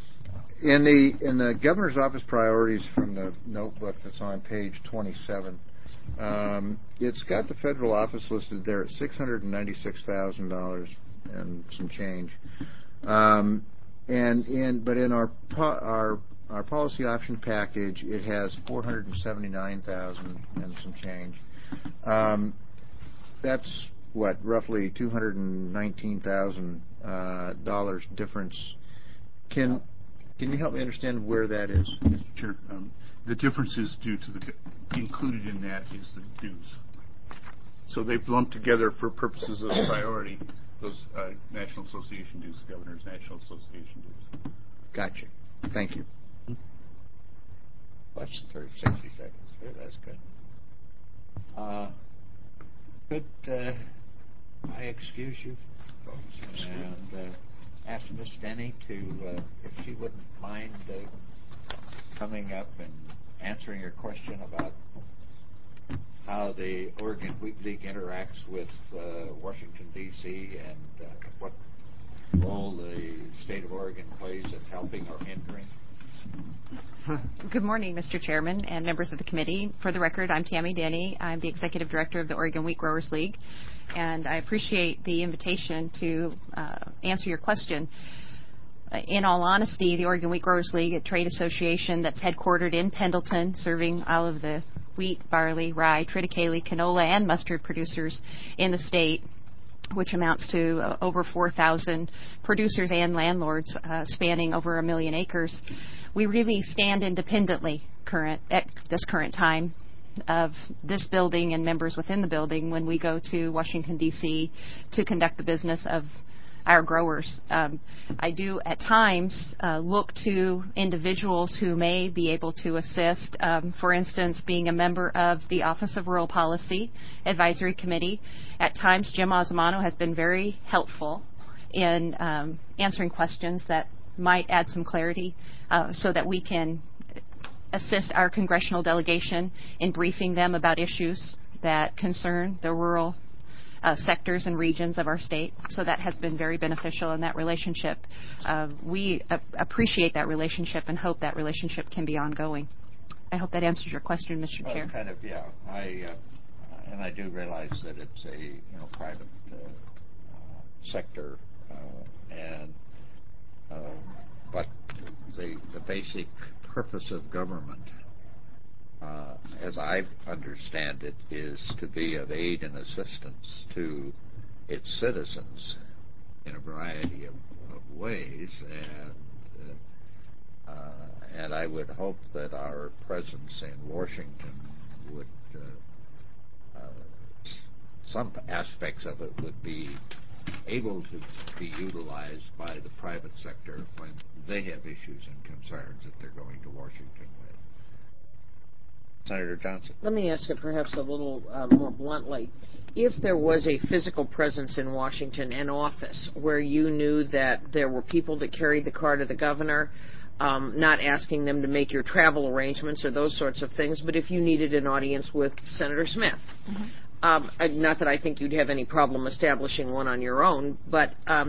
In the in the governor's office priorities from the notebook that's on page twenty-seven, um, it's got the federal office listed there at six hundred ninety-six thousand dollars and some change. Um, and in but in our po- our our policy option package, it has four hundred seventy-nine thousand and some change. Um, that's what roughly two hundred nineteen thousand uh, dollars difference. Can Can you help me understand where that is? Sure. Um, the difference is due to the included in that is the dues. So they've lumped together for purposes of priority those uh, National Association dues, the Governor's National Association dues. Gotcha. Thank you. Less than thirty, sixty seconds. There, that's good. Uh, could uh, I excuse you, folks, and uh, ask Miss Denny to, uh, if she wouldn't mind uh, coming up and answering your question about how the Oregon Wheat League interacts with uh, Washington, D C, and uh, what role the state of Oregon plays in helping or hindering. Good morning, Mister Chairman and members of the committee. For the record, I'm Tammy Denny. I'm the Executive Director of the Oregon Wheat Growers League, and I appreciate the invitation to uh, answer your question. In all honesty, the Oregon Wheat Growers League, a trade association that's headquartered in Pendleton, serving all of the wheat, barley, rye, triticale, canola, and mustard producers in the state, which amounts to uh, over four thousand producers and landlords uh, spanning over a million acres. We really stand independently current at this current time of this building and members within the building when we go to Washington, D C to conduct the business of our growers. Um, I do at times uh, look to individuals who may be able to assist. Um, for instance, being a member of the Office of Rural Policy Advisory Committee, at times Jim Osmano has been very helpful in um, answering questions that might add some clarity uh, so that we can assist our congressional delegation in briefing them about issues that concern the rural Uh, sectors and regions of our state. So that has been very beneficial in that relationship. Uh, we uh, appreciate that relationship and hope that relationship can be ongoing. I hope that answers your question, Mister Well, Chair. kind of, yeah. I uh, and I do realize that it's a you know private uh, uh, sector, uh, and uh, but the the basic purpose of government, Uh, as I understand it, is to be of aid and assistance to its citizens in a variety of, of ways, and uh, uh, and I would hope that our presence in Washington would uh, uh, some aspects of it would be able to be utilized by the private sector when they have issues and concerns that they're going to Washington with. Senator Johnson. Let me ask it perhaps a little uh, more bluntly. If there was a physical presence in Washington, an office, where you knew that there were people that carried the card of the governor, um, not asking them to make your travel arrangements or those sorts of things, but if you needed an audience with Senator Smith, mm-hmm. um, not that I think you'd have any problem establishing one on your own, but um,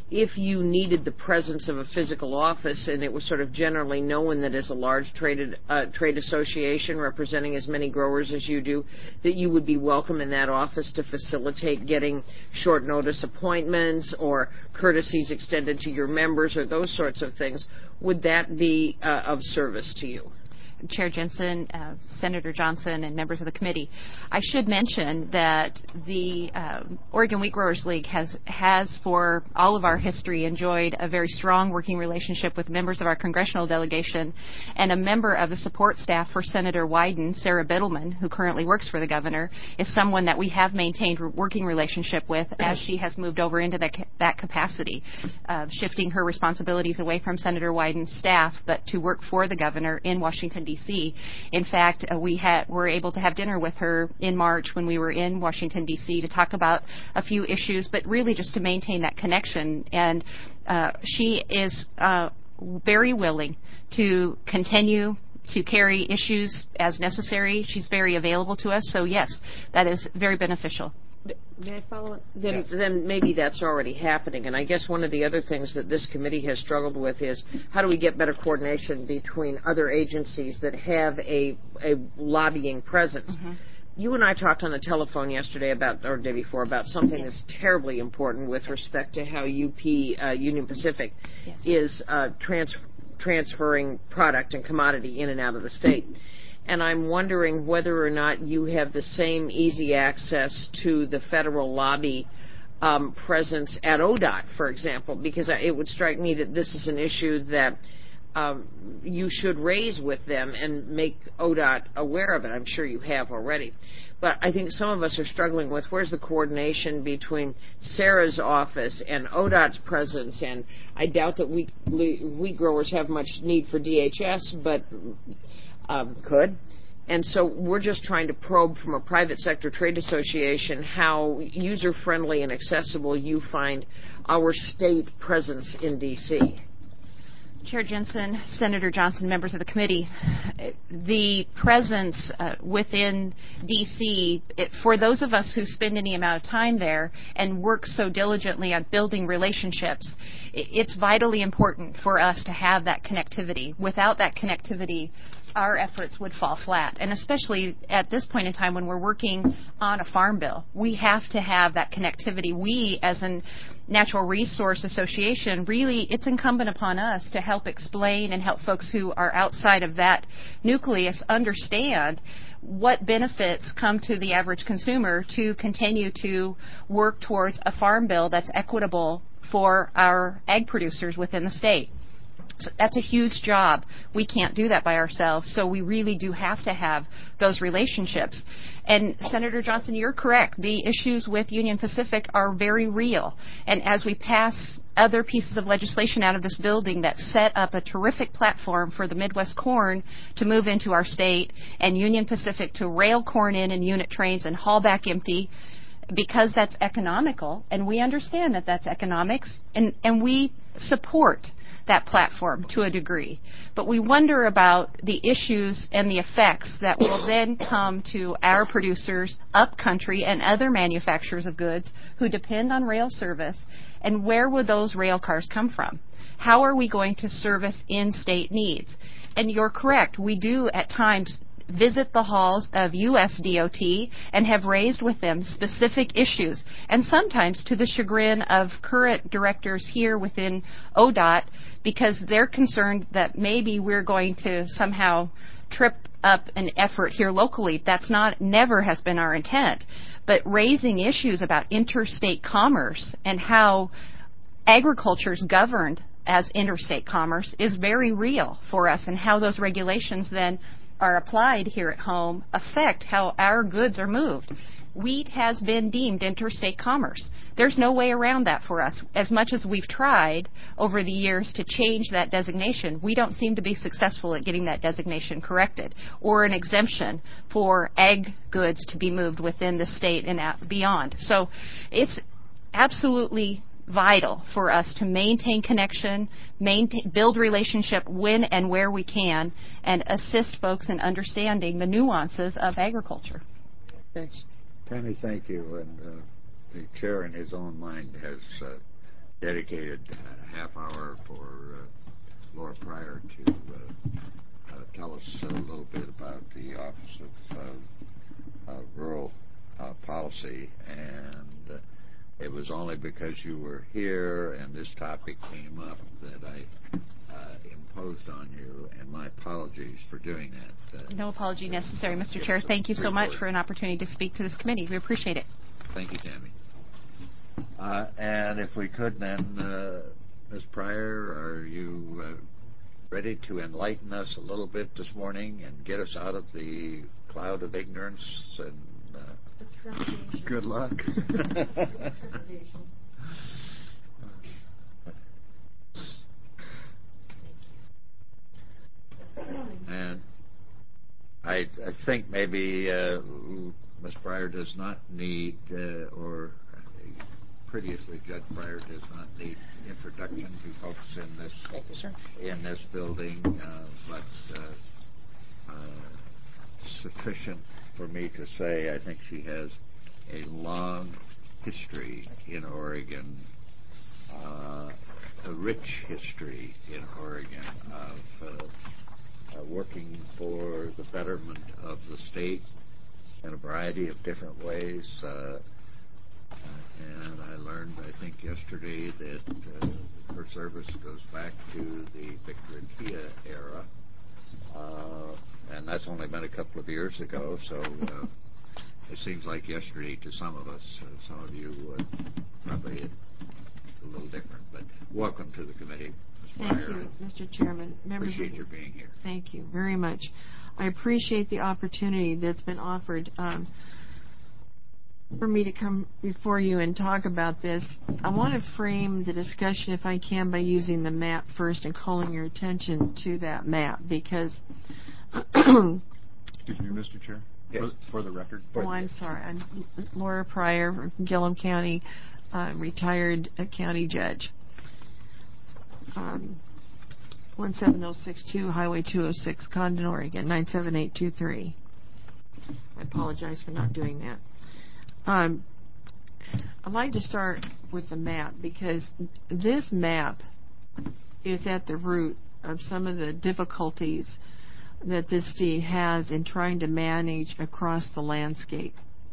if you needed the presence of a physical office, and it was sort of generally known that as a large traded, uh, trade association representing as many growers as you do, that you would be welcome in that office to facilitate getting short notice appointments or courtesies extended to your members or those sorts of things. Would that be uh, of service to you? Chair Jensen, uh, Senator Johnson, and members of the committee. I should mention that the uh, Oregon Wheat Growers League has, has, for all of our history, enjoyed a very strong working relationship with members of our congressional delegation, and a member of the support staff for Senator Wyden, Sarah Biddleman, who currently works for the governor, is someone that we have maintained a working relationship with as she has moved over into that, that capacity, uh, shifting her responsibilities away from Senator Wyden's staff, but to work for the governor in Washington, D C In fact, uh, we had, were able to have dinner with her in March when we were in Washington, D C to talk about a few issues, but really just to maintain that connection. And uh, she is uh, very willing to continue to carry issues as necessary. She's very available to us. So, yes, that is very beneficial. May I follow? Then, yes. then maybe that's already happening. And I guess one of the other things that this committee has struggled with is how do we get better coordination between other agencies that have a, a lobbying presence. Mm-hmm. You and I talked on the telephone yesterday about, or the day before, about something yes. that's terribly important with respect to how U P, uh, Union Pacific, yes. is uh, trans- transferring product and commodity in and out of the state. And I'm wondering whether or not you have the same easy access to the federal lobby um, presence at O D O T, for example, because it would strike me that this is an issue that um, you should raise with them and make O D O T aware of it. I'm sure you have already. But I think some of us are struggling with where's the coordination between Sarah's office and O D O T's presence, and I doubt that wheat, wheat growers have much need for D H S, but Um, could. And so we're just trying to probe from a private sector trade association how user-friendly and accessible you find our state presence in D C Chair Jensen, Senator Johnson, members of the committee, the presence uh, within D C, it, for those of us who spend any amount of time there and work so diligently on building relationships, it, it's vitally important for us to have that connectivity. Without that connectivity, our efforts would fall flat, and especially at this point in time when we're working on a farm bill. We have to have that connectivity. We, as a Natural Resource Association, really, it's incumbent upon us to help explain and help folks who are outside of that nucleus understand what benefits come to the average consumer to continue to work towards a farm bill that's equitable for our ag producers within the state. So that's a huge job. We can't do that by ourselves, so we really do have to have those relationships. And Senator Johnson, you're correct. The issues with Union Pacific are very real. And as we pass other pieces of legislation out of this building that set up a terrific platform for the Midwest corn to move into our state and Union Pacific to rail corn in in unit trains and haul back empty, because that's economical, and we understand that that's economics, and, and we support that platform to a degree. But we wonder about the issues and the effects that will then come to our producers upcountry and other manufacturers of goods who depend on rail service, and where would those rail cars come from? How are we going to service in-state needs? And you're correct, we do at times visit the halls of U S D O T and have raised with them specific issues, and sometimes to the chagrin of current directors here within O D O T, because they're concerned that maybe we're going to somehow trip up an effort here locally. That's not, never has been our intent. But raising issues about interstate commerce and how agriculture is governed as interstate commerce is very real for us, and how those regulations then are applied here at home affect how our goods are moved. Wheat has been deemed interstate commerce. There's no way around that for us. As much as we've tried over the years to change that designation, we don't seem to be successful at getting that designation corrected, or an exemption for ag goods to be moved within the state and beyond. So it's absolutely vital for us to maintain connection, maintain, build relationship when and where we can, and assist folks in understanding the nuances of agriculture. Thanks. Tammy, thank you. And uh, the chair in his own mind has uh, dedicated a half hour for uh, Laura Pryor to uh, uh, tell us a little bit about the Office of uh, uh, Rural uh, Policy. And uh, it was only because you were here and this topic came up that I uh, imposed on you, and my apologies for doing that. Uh, No apology necessary, Mister Chair. Thank you so much for an opportunity to speak to this committee. We appreciate it. Thank you, Tammy. Uh, and if we could then, uh, Miz Pryor, are you uh, ready to enlighten us a little bit this morning and get us out of the cloud of ignorance? And uh, good luck. And I, I think maybe uh, Miz Pryor does not need, uh, or previously Judge Pryor does not need introduction to folks in this Thank you, sir. in this building, uh, but uh, uh, sufficient for me to say I think she has a long history in Oregon, uh, a rich history in Oregon of uh, uh, working for the betterment of the state in a variety of different ways. Uh, and I learned, I think, yesterday that uh, her service goes back to the Victor and Tia era, uh, and that's only been a couple of years ago, so uh, it seems like yesterday to some of us. Uh, some of you uh, probably a little different, but welcome to the committee. Thank you, Mister Chairman. Members Appreciate of, your being here. Thank you very much. I appreciate the opportunity that's been offered um, for me to come before you and talk about this. I want to frame the discussion, if I can, by using the map first and calling your attention to that map, because Excuse me, Mister Chair. Yes. For, for the record. Oh, I'm sorry. I'm Laura Pryor from Gillum County, uh, retired uh, county judge. Um, one seven zero six two, Highway two oh six, Condon, Oregon, nine seven eight two three. I apologize for not doing that. Um, I'd like to start with the map, because this map is at the root of some of the difficulties that this state has in trying to manage across the landscape.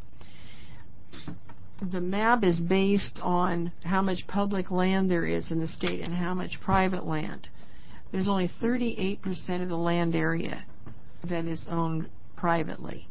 The map is based on how much public land there is in the state and how much private land. There's only thirty-eight percent of the land area that is owned privately.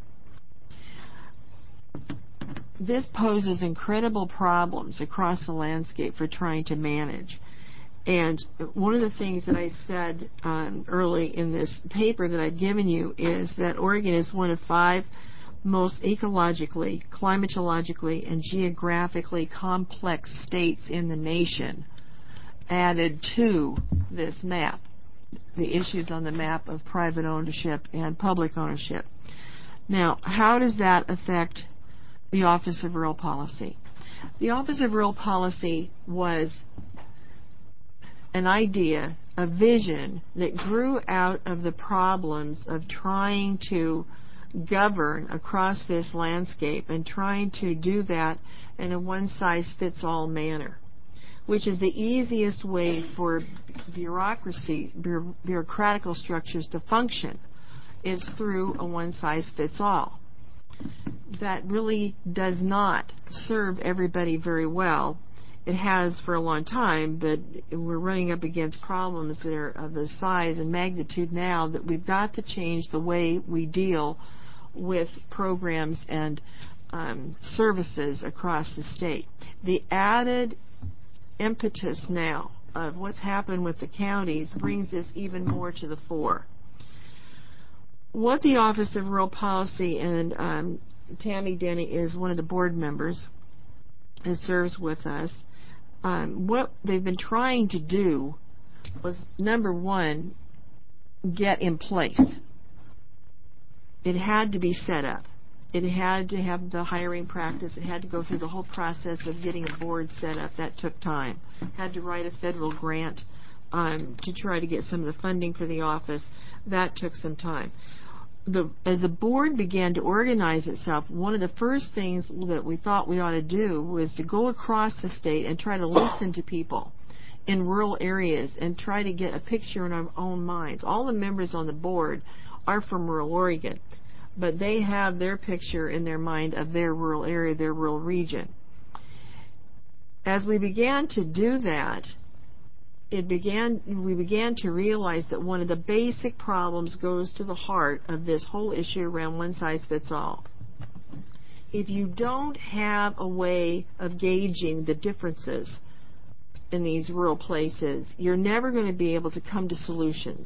This poses incredible problems across the landscape for trying to manage. And one of the things that I said um, early in this paper that I've given you is that Oregon is one of five most ecologically, climatologically, and geographically complex states in the nation added to this map, the issues on the map of private ownership and public ownership. Now, how does that affect the Office of Rural Policy? The Office of Rural Policy was an idea, a vision that grew out of the problems of trying to govern across this landscape and trying to do that in a one-size-fits-all manner, which is the easiest way for bureaucracy, bureaucratical structures to function, is through a one-size-fits-all. That really does not serve everybody very well. It has for a long time, but we're running up against problems that are of the size and magnitude now that we've got to change the way we deal with programs and um, services across the state. The added impetus now of what's happened with the counties brings this even more to the fore. What the Office of Rural Policy, and um, Tammy Denny is one of the board members and serves with us, um, what they've been trying to do was, number one, get in place. It had to be set up. It had to have the hiring practice. It had to go through the whole process of getting a board set up. That took time. Had to write a federal grant um, to try to get some of the funding for the office. That took some time. the as the board began to organize itself, one of the first things that we thought we ought to do was to go across the state and try to listen to people in rural areas and try to get a picture in our own minds. All the members on the board are from rural Oregon, but they have their picture in their mind of their rural area, their rural region. As we began to do that, it began, we began to realize that one of the basic problems goes to the heart of this whole issue around one size fits all. If you don't have a way of gauging the differences in these rural places, you're never going to be able to come to solutions.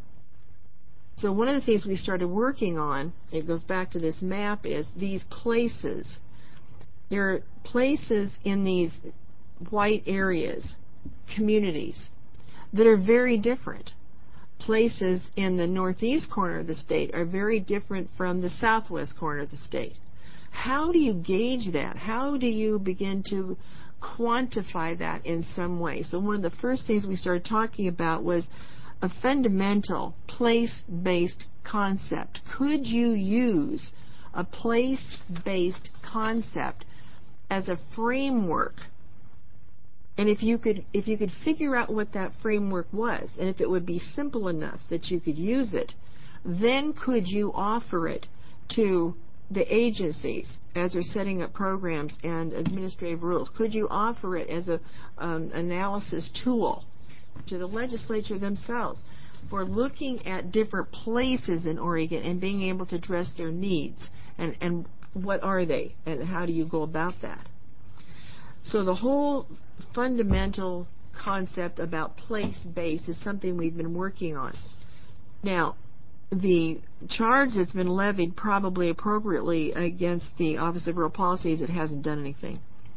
So one of the things we started working on, it goes back to this map, is these places. There are places in these white areas, communities, that are very different. Places in the northeast corner of the state are very different from the southwest corner of the state. How do you gauge that? How do you begin to quantify that in some way? So one of the first things we started talking about was a fundamental place-based concept. Could you use a place-based concept as a framework? And if you could if you could figure out what that framework was, and if it would be simple enough that you could use it, then could you offer it to the agencies as they're setting up programs and administrative rules? Could you offer it as a um, analysis tool to the legislature themselves for looking at different places in Oregon and being able to address their needs? And, and what are they? And how do you go about that? So the whole fundamental concept about place-based is something we've been working on. Now, the charge that's been levied probably appropriately against the Office of Rural Policy is it hasn't done anything.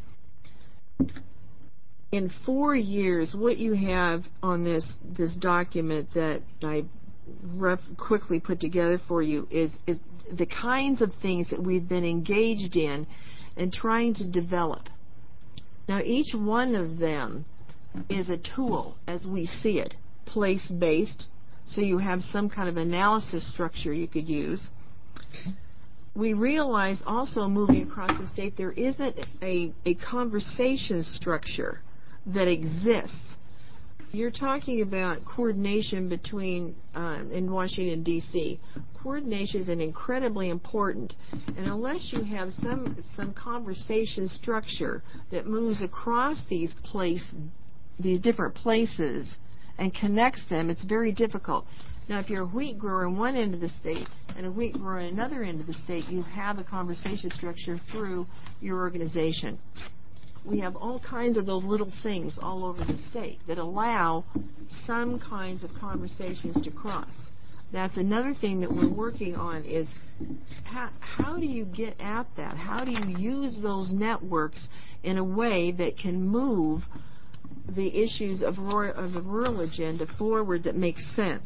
In four years, what you have on this this document that I ref, quickly put together for you is, is the kinds of things that we've been engaged in and trying to develop. Now, each one of them is a tool as we see it, place-based, so you have some kind of analysis structure you could use. We realize also moving across the state there isn't a, a conversation structure that exists. You're talking about coordination between, uh, in Washington, D C Coordination is an incredibly important, and unless you have some some conversation structure that moves across these place, these different places and connects them, it's very difficult. Now, if you're a wheat grower in one end of the state and a wheat grower in another end of the state, you have a conversation structure through your organization. We have all kinds of those little things all over the state that allow some kinds of conversations to cross. That's another thing that we're working on is how, how do you get at that? How do you use those networks in a way that can move the issues of, of the rural agenda forward that makes sense?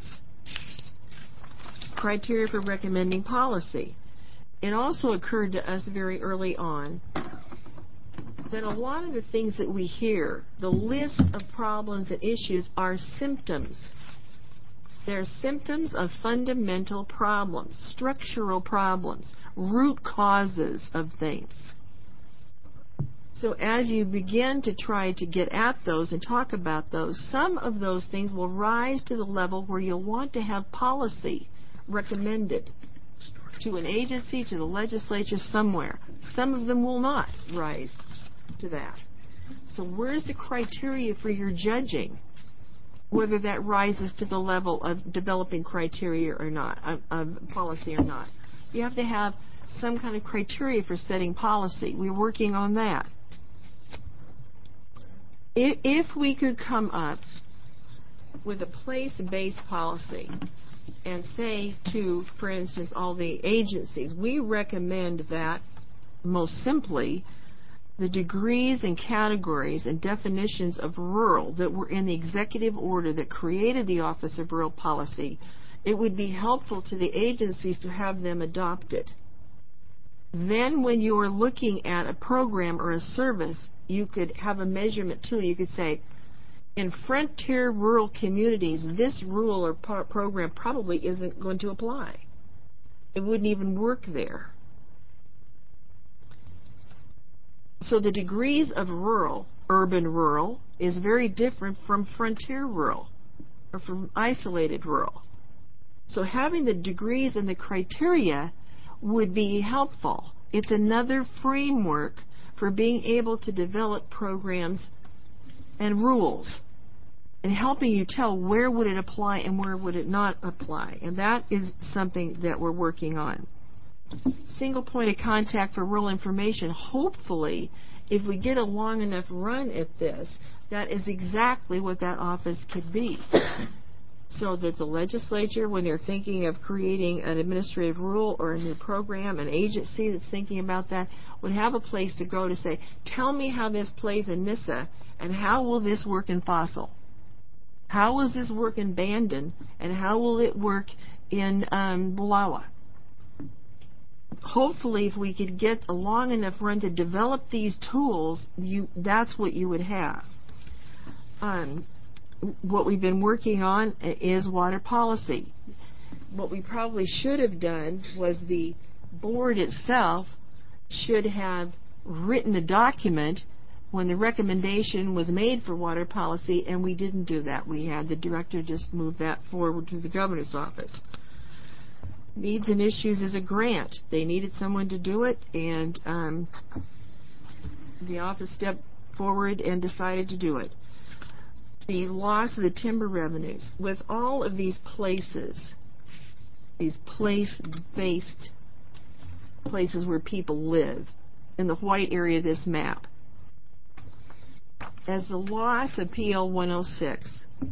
Criteria for recommending policy. It also occurred to us very early on that a lot of the things that we hear, the list of problems and issues, are symptoms. They're symptoms of fundamental problems, structural problems, root causes of things. So as you begin to try to get at those and talk about those, some of those things will rise to the level where you'll want to have policy recommended to an agency, to the legislature, somewhere. Some of them will not rise to that. So where's the criteria for your judging whether that rises to the level of developing criteria or not, of, of policy or not? You have to have some kind of criteria for setting policy. We're working on that. If, if we could come up with a place-based policy and say to, for instance, all the agencies, we recommend that, most simply, the degrees and categories and definitions of rural that were in the executive order that created the Office of Rural Policy, it would be helpful to the agencies to have them adopted. Then when you are looking at a program or a service, you could have a measurement tool. You could say, in frontier rural communities, this rule or pro- program probably isn't going to apply. It wouldn't even work there. So the degrees of rural, urban rural, is very different from frontier rural or from isolated rural. So having the degrees and the criteria would be helpful. It's another framework for being able to develop programs and rules and helping you tell where would it apply and where would it not apply. And that is something that we're working on. Single point of contact for rural information. Hopefully, if we get a long enough run at this, that is exactly what that office could be. So that the legislature, when they're thinking of creating an administrative rule or a new program, an agency that's thinking about that, would have a place to go to say, tell me how this plays in NISA, and how will this work in Fossil? How will this work in Bandon, and how will it work in um, Wallowa? Hopefully, if we could get a long enough run to develop these tools, you, that's what you would have. Um, what we've been working on is water policy. What we probably should have done was the board itself should have written a document when the recommendation was made for water policy, and we didn't do that. We had the director just move that forward to the governor's office. Needs and Issues is a grant. They needed someone to do it, and um, the office stepped forward and decided to do it. The loss of the timber revenues. With all of these places, these place-based places where people live, in the white area of this map, as the loss of P L one oh six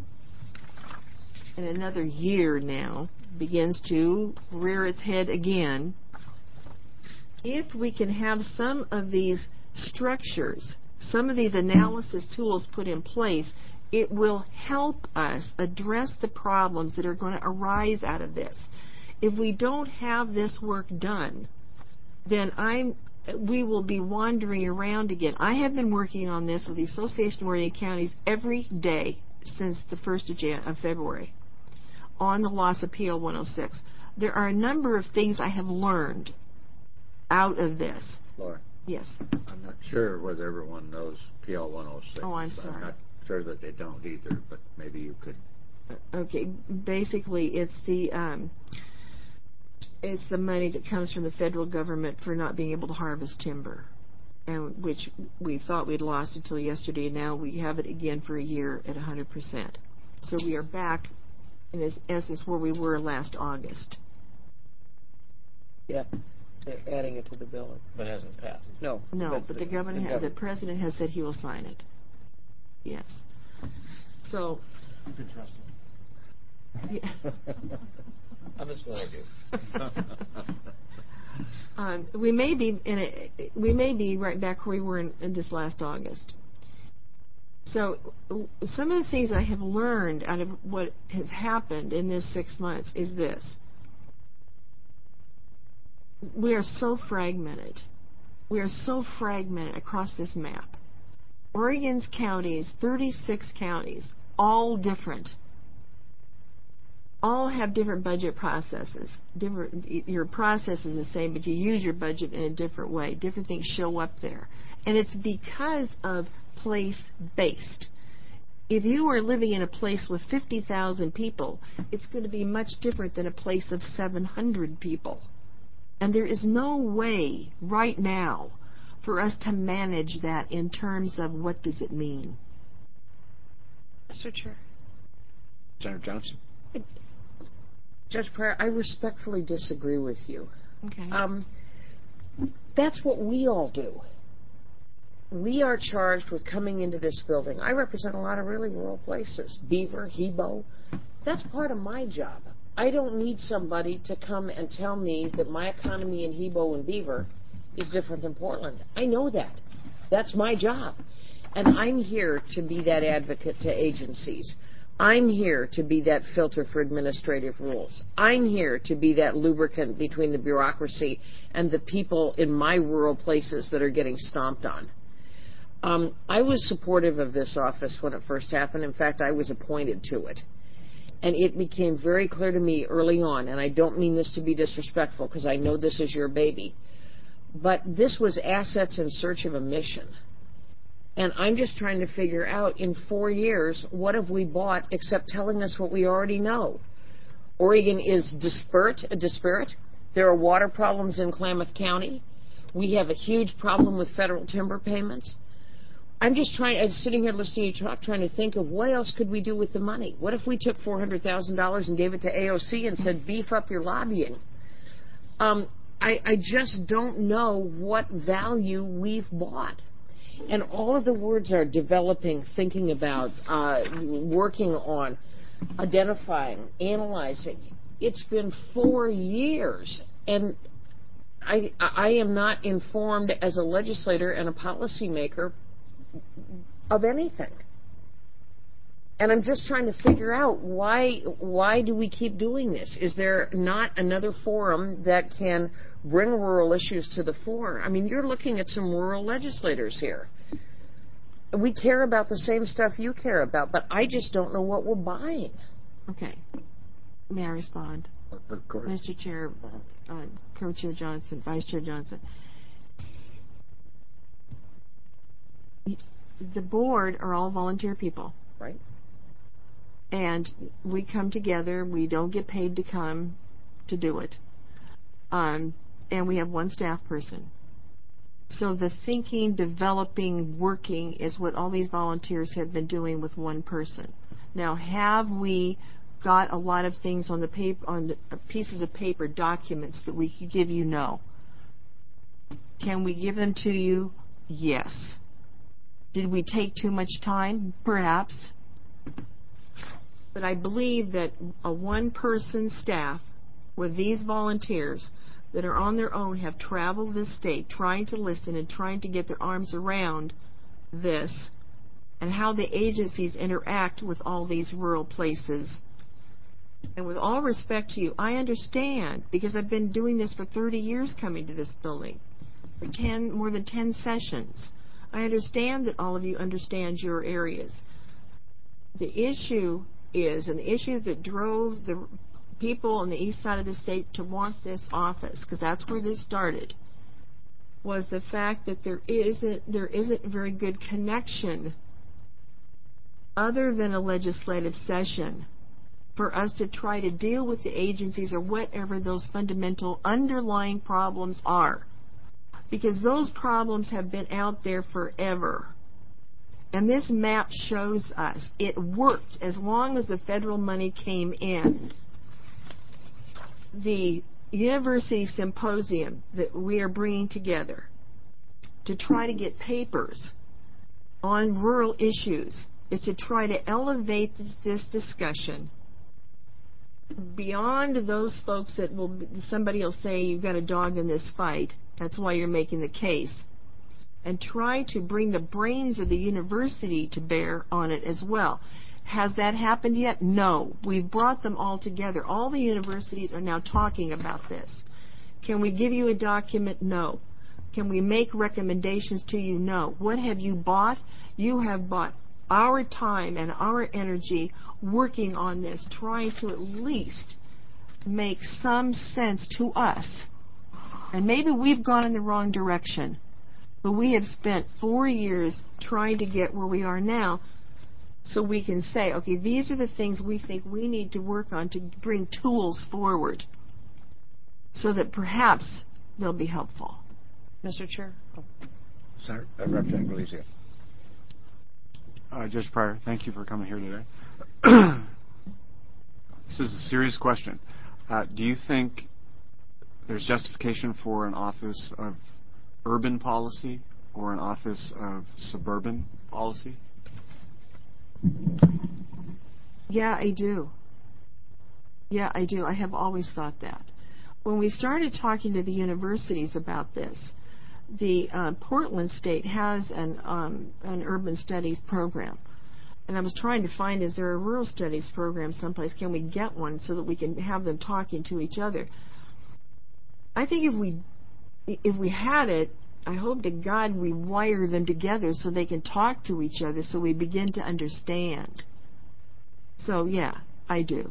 in another year now begins to rear its head again, if we can have some of these structures, some of these analysis tools put in place, it will help us address the problems that are going to arise out of this. If we don't have this work done, then I'm, we will be wandering around again. I have been working on this with the Association of Oregon Counties every day since the first of, Jan- of February on the loss of P L one oh six. There are a number of things I have learned out of this. Laura? Yes. I'm not sure whether everyone knows P L one oh six. Oh, I'm sorry. I'm not sure that they don't either, but maybe you could. Okay, basically it's the um, it's the money that comes from the federal government for not being able to harvest timber, and which we thought we'd lost until yesterday. Now we have it again for a year at one hundred percent. So we are back in essence where we were last August. Yeah, they're adding it to the bill. But it hasn't passed. No. No, but, but the governor, the, ha- the president has said he will sign it. Yes. So. You can trust him. Yeah. That's what I do. um, we may be in a, we may be right back where we were in, in this last August. So some of the things I have learned out of what has happened in this six months is this. We are so fragmented. We are so fragmented across this map. Oregon's counties, thirty-six counties, all different. All have different budget processes. Different, your process is the same, but you use your budget in a different way. Different things show up there. And it's because of place-based. If you are living in a place with fifty thousand people, it's going to be much different than a place of seven hundred people. And there is no way right now for us to manage that in terms of what does it mean. Mister Chair. Senator Johnson? Judge Pryor, I respectfully disagree with you. Okay. Um, that's what we all do. We are charged with coming into this building. I represent a lot of really rural places. Beaver, Hebo. That's part of my job. I don't need somebody to come and tell me that my economy in Hebo and Beaver is different than Portland. I know that. That's my job. And I'm here to be that advocate to agencies. I'm here to be that filter for administrative rules. I'm here to be that lubricant between the bureaucracy and the people in my rural places that are getting stomped on. Um, I was supportive of this office when it first happened. In fact, I was appointed to it. and it became very clear to me early on, and I don't mean this to be disrespectful because I know this is your baby, but this was assets in search of a mission. And I'm just trying to figure out, in four years, what have we bought except telling us what we already know? Oregon is disparate, disparate. There are water problems in Klamath County. We have a huge problem with federal timber payments. I'm just trying, I'm sitting here listening to you talk, trying to think of what else could we do with the money. What if we took four hundred thousand dollars and gave it to A O C and said, beef up your lobbying? Um, I, I just don't know what value we've bought. And all of the words are developing, thinking about, uh, working on, identifying, analyzing. It's been four years, and I, I am not informed as a legislator and a policymaker of anything. And I'm just trying to figure out why why do we keep doing this? Is there not another forum that can bring rural issues to the fore? I mean, you're looking at some rural legislators here. We care about the same stuff you care about, but I just don't know what we're buying. Okay. May I respond? Of course. Mister Chair, uh, Co-Chair Johnson, Vice Chair Johnson. The board are all volunteer people. Right. And we come together. We don't get paid to come to do it. Um, and we have one staff person. So the thinking, developing, working is what all these volunteers have been doing with one person. Now, have we got a lot of things on the paper, on the pieces of paper, documents that we could give you? No. Can we give them to you? Yes. Did we take too much time? Perhaps. But I believe that a one-person staff with these volunteers that are on their own have traveled this state trying to listen and trying to get their arms around this and how the agencies interact with all these rural places. And with all respect to you, I understand, because I've been doing this for thirty years coming to this building, for ten, more than ten sessions. I understand that all of you understand your areas. The issue is, and the issue that drove the people on the east side of the state to want this office, because that's where this started, was the fact that there isn't there isn't very good connection other than a legislative session for us to try to deal with the agencies or whatever those fundamental underlying problems are. Because those problems have been out there forever. And this map shows us it worked as long as the federal money came in. The university symposium that we are bringing together to try to get papers on rural issues is to try to elevate this discussion beyond those folks that will, somebody will say, you've got a dog in this fight, that's why you're making the case, and try to bring the brains of the university to bear on it as well. Has that happened yet? No. We've brought them all together. All the universities are now talking about this. Can we give you a document? No. Can we make recommendations to you? No. What have you bought? You have bought our time and our energy working on this, trying to at least make some sense to us. And maybe we've gone in the wrong direction, but we have spent four years trying to get where we are now so we can say, okay, these are the things we think we need to work on to bring tools forward so that perhaps they'll be helpful. Mister Chair? Oh. Senator, uh, Representative Galizia. Uh, Judge Pryor, thank you for coming here today. This is a serious question. Uh, do you think there's justification for an office of urban policy or an office of suburban policy? Yeah, I do. Yeah, I do. I have always thought that. When we started talking to the universities about this, the uh, Portland State has an um, an urban studies program, and I was trying to find, is there a rural studies program someplace? Can we get one so that we can have them talking to each other? I think if we if we had it, I hope to God we wire them together so they can talk to each other, so we begin to understand. So yeah, I do.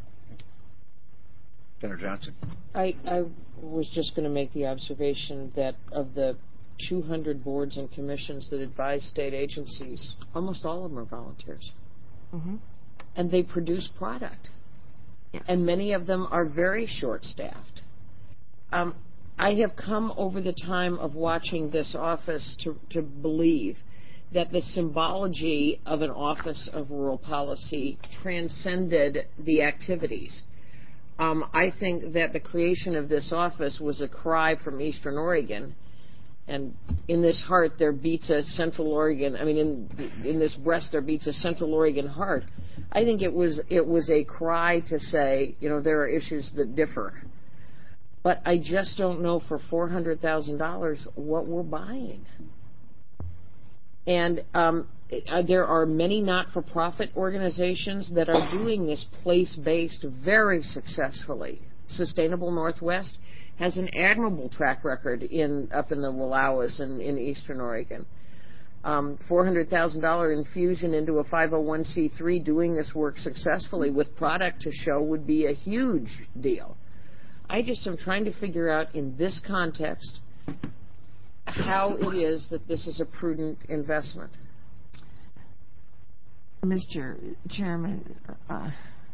Senator Johnson. I, I was just going to make the observation that of the two hundred boards and commissions that advise state agencies, almost all of them are volunteers. Mm-hmm. And they produce product. Yes. And many of them are very short-staffed. Um, I have come over the time of watching this office to, to believe that the symbology of an Office of Rural Policy transcended the activities. Um, I think that the creation of this office was a cry from Eastern Oregon, and in this heart there beats a Central Oregon. I mean, in in this breast there beats a Central Oregon heart. I think it was it was a cry to say, you know, there are issues that differ, but I just don't know for four hundred thousand dollars what we're buying. And um, there are many not-for-profit organizations that are doing this place-based very successfully. Sustainable Northwest has an admirable track record in up in the Wallowas and in Eastern Oregon. Um, four hundred thousand dollars infusion into a five oh one c three doing this work successfully with product to show would be a huge deal. I just am trying to figure out in this context how it is that this is a prudent investment. Mister Chairman, uh,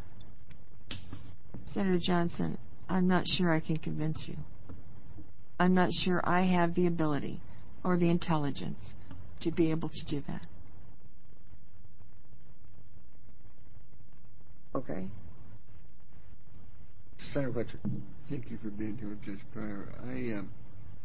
Senator Johnson, I'm not sure I can convince you. I'm not sure I have the ability or the intelligence to be able to do that. Okay. Senator Whitson. Thank you for being here, Judge Pryor. I um,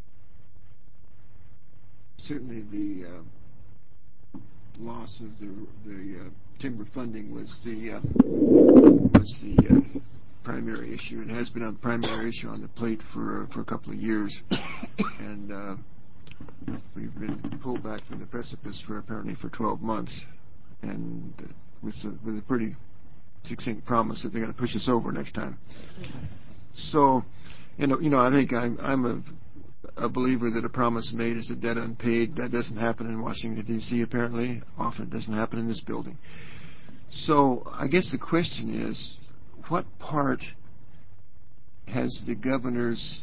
certainly the uh, loss of the the uh, timber funding was the uh, was the uh, primary issue. It has been a primary issue on the plate for uh, for a couple of years, and uh, we've been pulled back from the precipice for apparently for twelve months, and uh, with a, with a pretty succinct promise that they're going to push us over next time. So, you know, you know, I think I'm I'm a a believer that a promise made is a debt unpaid. That doesn't happen in Washington, D C, apparently. Often it doesn't happen in this building. So I guess the question is, what part has the governor's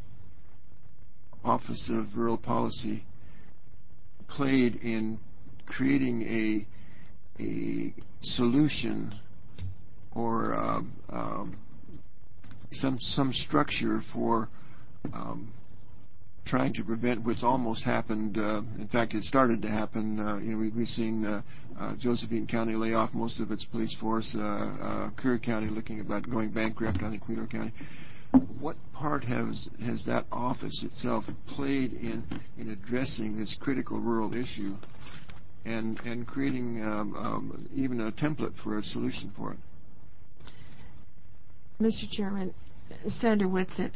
Office of Rural Policy played in creating a a solution or um, um, some some structure for um, trying to prevent what's almost happened. Uh, in fact, it started to happen. Uh, you know, we, we've seen uh, uh, Josephine County lay off most of its police force. Uh, uh, Kerr County looking about going bankrupt. I think Quito County. What part has has that office itself played in in addressing this critical rural issue, and and creating um, um, even a template for a solution for it? Mister Chairman, Senator Whitsitt,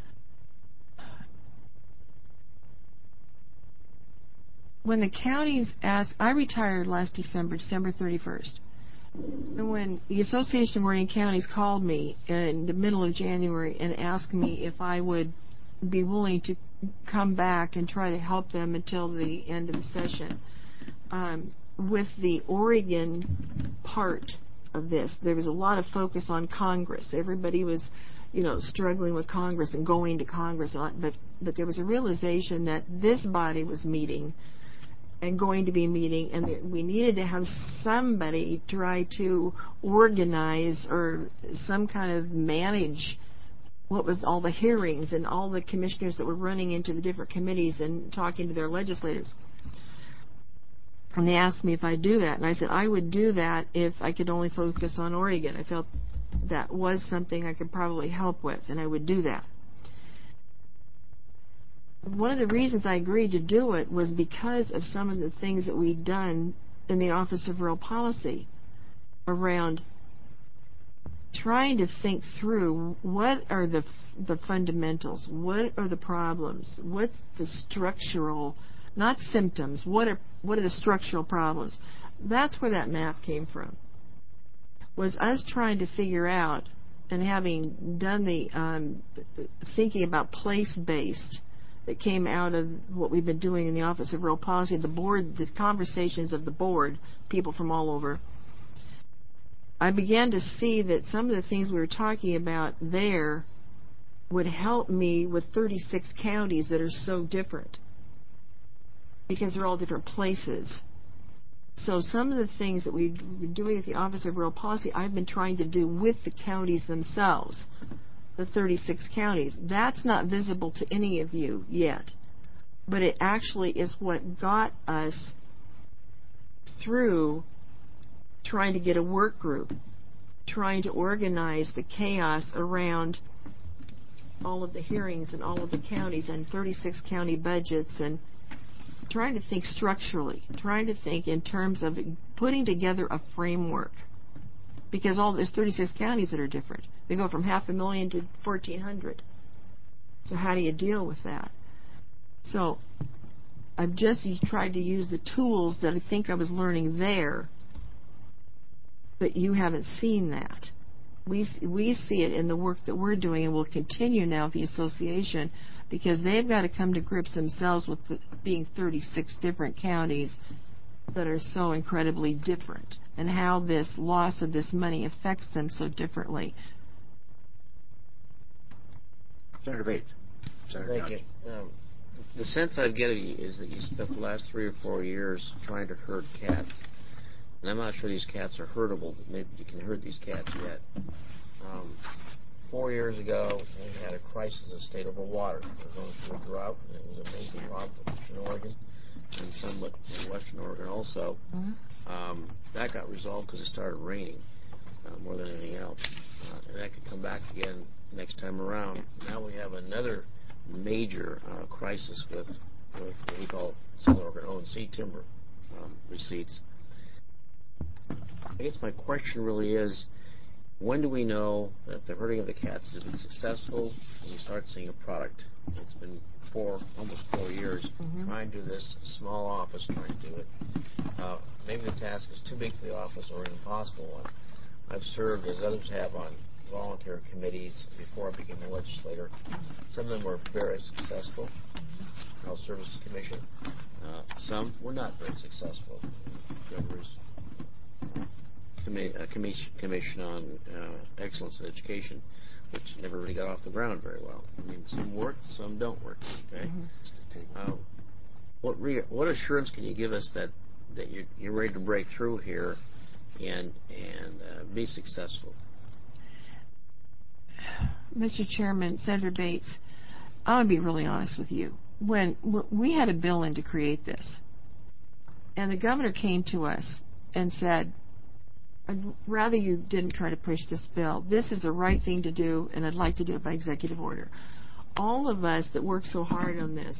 when the counties asked, I retired last December, December thirty-first, and when the Association of Oregon Counties called me in the middle of January and asked me if I would be willing to come back and try to help them until the end of the session, um, with the Oregon part of this, there was a lot of focus on Congress. Everybody was, you know, struggling with Congress and going to Congress, but but there was a realization that this body was meeting and going to be meeting, and that we needed to have somebody try to organize or some kind of manage what was all the hearings and all the commissioners that were running into the different committees and talking to their legislators. And they asked me if I'd do that, and I said I would do that if I could only focus on Oregon. I felt that was something I could probably help with, and I would do that. One of the reasons I agreed to do it was because of some of the things that we'd done in the Office of Rural Policy around trying to think through what are the the fundamentals, what are the problems, what's the structural, not symptoms, what are what are the structural problems. That's where that map came from, was us trying to figure out, and having done the um, thinking about place-based that came out of what we've been doing in the Office of Rural Policy, the board, the conversations of the board, people from all over. I began to see that some of the things we were talking about there would help me with thirty-six counties that are so different because they're all different places. So some of the things that we've been doing at the Office of Rural Policy, I've been trying to do with the counties themselves, the thirty-six counties. That's not visible to any of you yet, but it actually is what got us through trying to get a work group, trying to organize the chaos around all of the hearings in all of the counties and thirty-six county budgets, and trying to think structurally, trying to think in terms of putting together a framework. Because all there's thirty-six counties that are different. They go from half a million to fourteen hundred. So how do you deal with that? So I've just tried to use the tools that I think I was learning there, but you haven't seen that. We we see it in the work that we're doing, and we'll continue now with the association, because they've got to come to grips themselves with the, being thirty-six different counties that are so incredibly different, and how this loss of this money affects them so differently. Senator Bates. Senator Thank Johnson. you. Um, the sense I get of you is that you spent the last three or four years trying to herd cats. And I'm not sure these cats are herdable, but maybe you can herd these cats yet. Um, four years ago, we had a crisis of state over water. We were going through a drought, and it was a major problem for Eastern Oregon, and somewhat in Western Oregon also. Mm-hmm. Um, that got resolved because it started raining uh, more than anything else. Uh, and that could come back again next time around. Now we have another major uh, crisis with, with what we call Southern Oregon O and C timber um, receipts. I guess my question really is, when do we know that the herding of the cats has been successful and we start seeing a product? It's been four, almost four years mm-hmm. trying to do this, a small office trying to do it. Uh, maybe the task is too big for the office or an impossible one. I've served, as others have, on volunteer committees before I became a legislator. Some of them were very successful. Health Services Commission. Uh, some were not very successful. Governor's Commi- uh, commission, commission on uh, Excellence in Education, which never really got off the ground very well. I mean, some work, some don't work. Okay. Mm-hmm. Uh, what re- what assurance can you give us that that you're, you're ready to break through here and and uh, be successful? Mister Chairman, Senator Bates, I want to be really honest with you. When w- we had a bill in to create this, and the governor came to us and said, I'd rather you didn't try to push this bill. This is the right thing to do, and I'd like to do it by executive order. All of us that worked so hard on this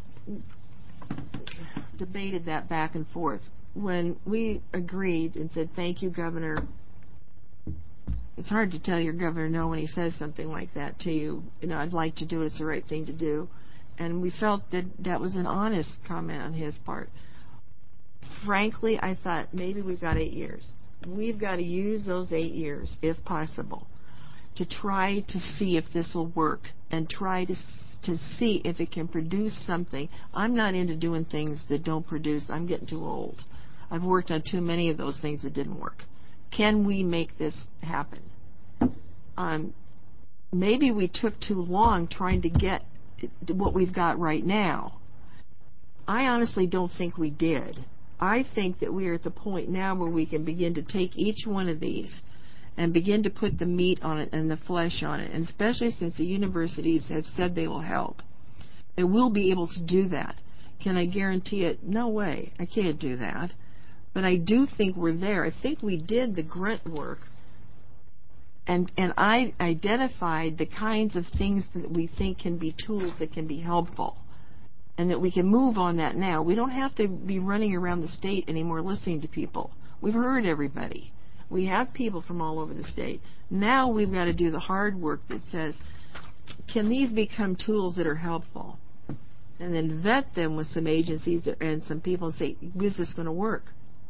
debated that back and forth. When we agreed and said, thank you, Governor, it's hard to tell your governor no when he says something like that to you. You know, I'd like to do it. It's the right thing to do. And we felt that that was an honest comment on his part. Frankly, I thought maybe we've got eight years. We've got to use those eight years, if possible, to try to see if this will work and try to to see if it can produce something. I'm not into doing things that don't produce. I'm getting too old. I've worked on too many of those things that didn't work. Can we make this happen? Um, maybe we took too long trying to get what we've got right now. I honestly don't think we did. I think that we are at the point now where we can begin to take each one of these and begin to put the meat on it and the flesh on it, and especially since the universities have said they will help. They will be able to do that. Can I guarantee it? No way. I can't do that. But I do think we're there. I think we did the grunt work, and, and I identified the kinds of things that we think can be tools that can be helpful, and that we can move on that now. We don't have to be running around the state anymore listening to people. We've heard everybody. We have people from all over the state. Now we've got to do the hard work that says, can these become tools that are helpful? And then vet them with some agencies and some people and say, is this going to work?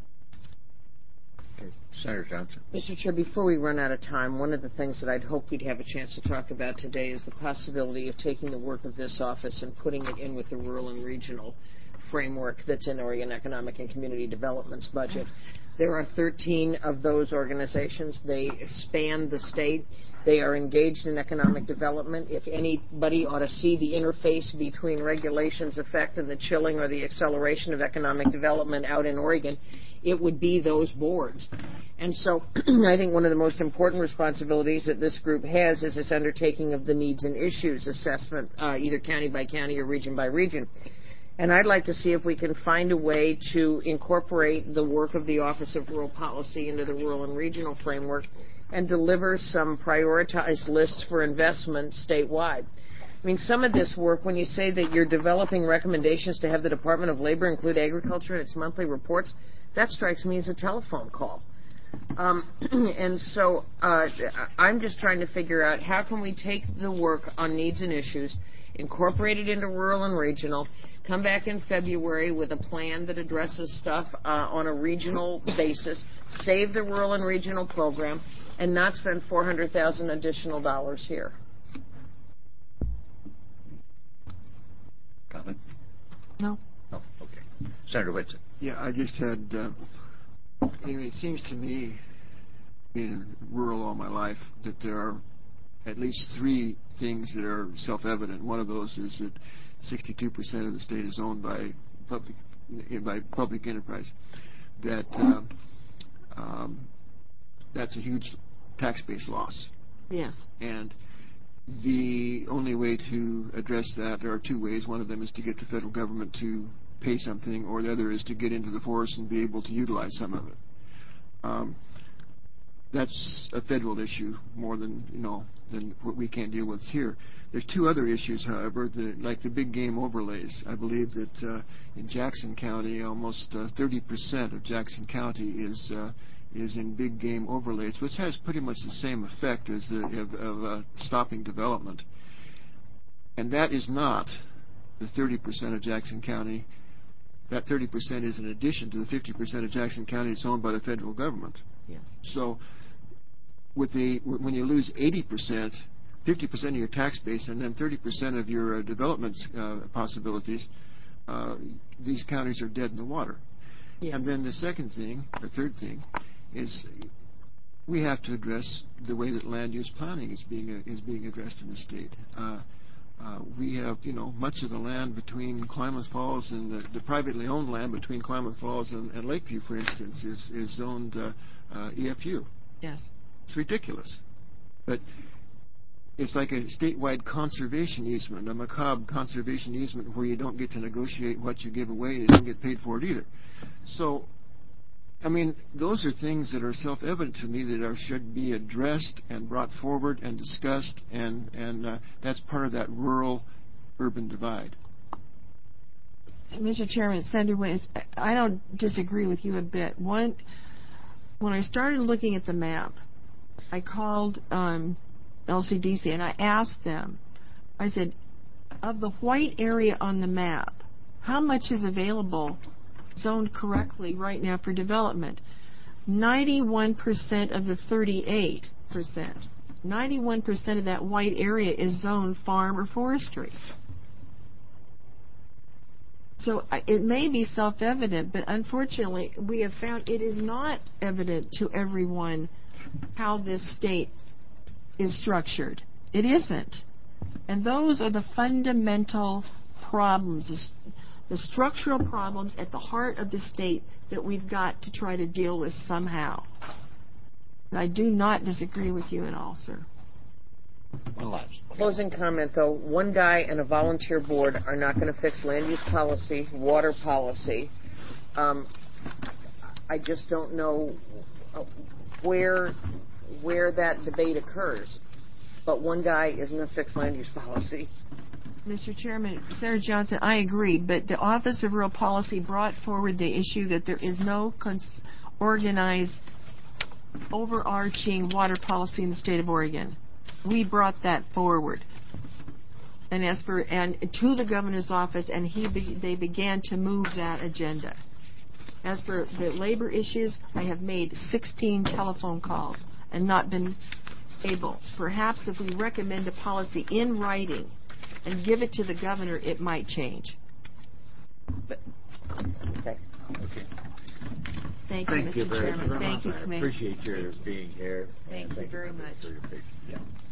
Senator Johnson. Mister Chair, before we run out of time, one of the things that I'd hope we'd have a chance to talk about today is the possibility of taking the work of this office and putting it in with the rural and regional framework that's in Oregon Economic and Community Development's budget. There are thirteen of those organizations. They span the state. They are engaged in economic development. If anybody ought to see the interface between regulations effect and the chilling or the acceleration of economic development out in Oregon, it would be those boards. And so I think one of the most important responsibilities that this group has is this undertaking of the needs and issues assessment, uh, either county by county or region by region. And I'd like to see if we can find a way to incorporate the work of the Office of Rural Policy into the rural and regional framework and deliver some prioritized lists for investment statewide. I mean, some of this work, when you say that you're developing recommendations to have the Department of Labor include agriculture in its monthly reports, that strikes me as a telephone call. Um, and so uh, I'm just trying to figure out how can we take the work on needs and issues, incorporate it into rural and regional, come back in February with a plan that addresses stuff uh, on a regional basis, save the rural and regional program, and not spend four hundred thousand dollars additional dollars here. Comment? No. No. Okay. Senator Whitson. Yeah, I just had, uh, you know, it seems to me, being rural all my life, that there are at least three things that are self-evident. One of those is that sixty-two percent of the state is owned by public by public enterprise. That um, um, that's a huge tax base loss. Yes. And the only way to address that, there are two ways. One of them is to get the federal government to pay something, or the other is to get into the forest and be able to utilize some of it. Um, that's a federal issue more than, you know, than what we can't deal with here. There's two other issues, however, the, like the big game overlays. I believe that uh, in Jackson County, almost uh, thirty percent of Jackson County is uh, is in big game overlays, which has pretty much the same effect as the, of, of uh, stopping development. And that is not the thirty percent of Jackson County. That thirty percent is in addition to the fifty percent of Jackson County that's owned by the federal government. Yes. So with the, when you lose eighty percent, fifty percent of your tax base, and then thirty percent of your uh, development uh, possibilities, uh, these counties are dead in the water. Yes. And then the second thing, or third thing, is we have to address the way that land use planning is being uh, is being addressed in the state. Uh, uh, we have, you know, much of the land between Klamath Falls and the, the privately owned land between Klamath Falls and, and Lakeview, for instance, is is zoned uh, uh, E F U. Yes. It's ridiculous, but it's like a statewide conservation easement, a macabre conservation easement where you don't get to negotiate what you give away and you don't get paid for it either. So, I mean, those are things that are self-evident to me that are, should be addressed and brought forward and discussed, and, and uh, that's part of that rural-urban divide. Mister Chairman, Senator Wayne, I don't disagree with you a bit. One, when I started looking at the map, I called um, L C D C and I asked them, I said, of the white area on the map, how much is available zoned correctly right now for development? ninety-one percent of the thirty-eight percent. ninety-one percent of that white area is zoned farm or forestry. So it may be self-evident, but unfortunately we have found it is not evident to everyone how this state is structured. It isn't. And those are the fundamental problems, the structural problems at the heart of the state that we've got to try to deal with somehow. And I do not disagree with you at all, sir. One last. Closing comment, though. One guy and a volunteer board are not going to fix land use policy, water policy. Um, I just don't know where where that debate occurs. But one guy isn't going to fix land use policy. Mister Chairman, Senator Johnson, I agree, but the Office of Rural Policy brought forward the issue that there is no cons- organized, overarching water policy in the state of Oregon. We brought that forward, and as for and to the governor's office, and he be, they began to move that agenda. As for the labor issues, I have made sixteen telephone calls and not been able. Perhaps if we recommend a policy in writing and give it to the governor, it might change. But Okay. Okay. Thank you, Thank you Mister very Chairman. much. Thank you, I Commissioner. appreciate your being here. Thank and you very for much. your patience. Yeah.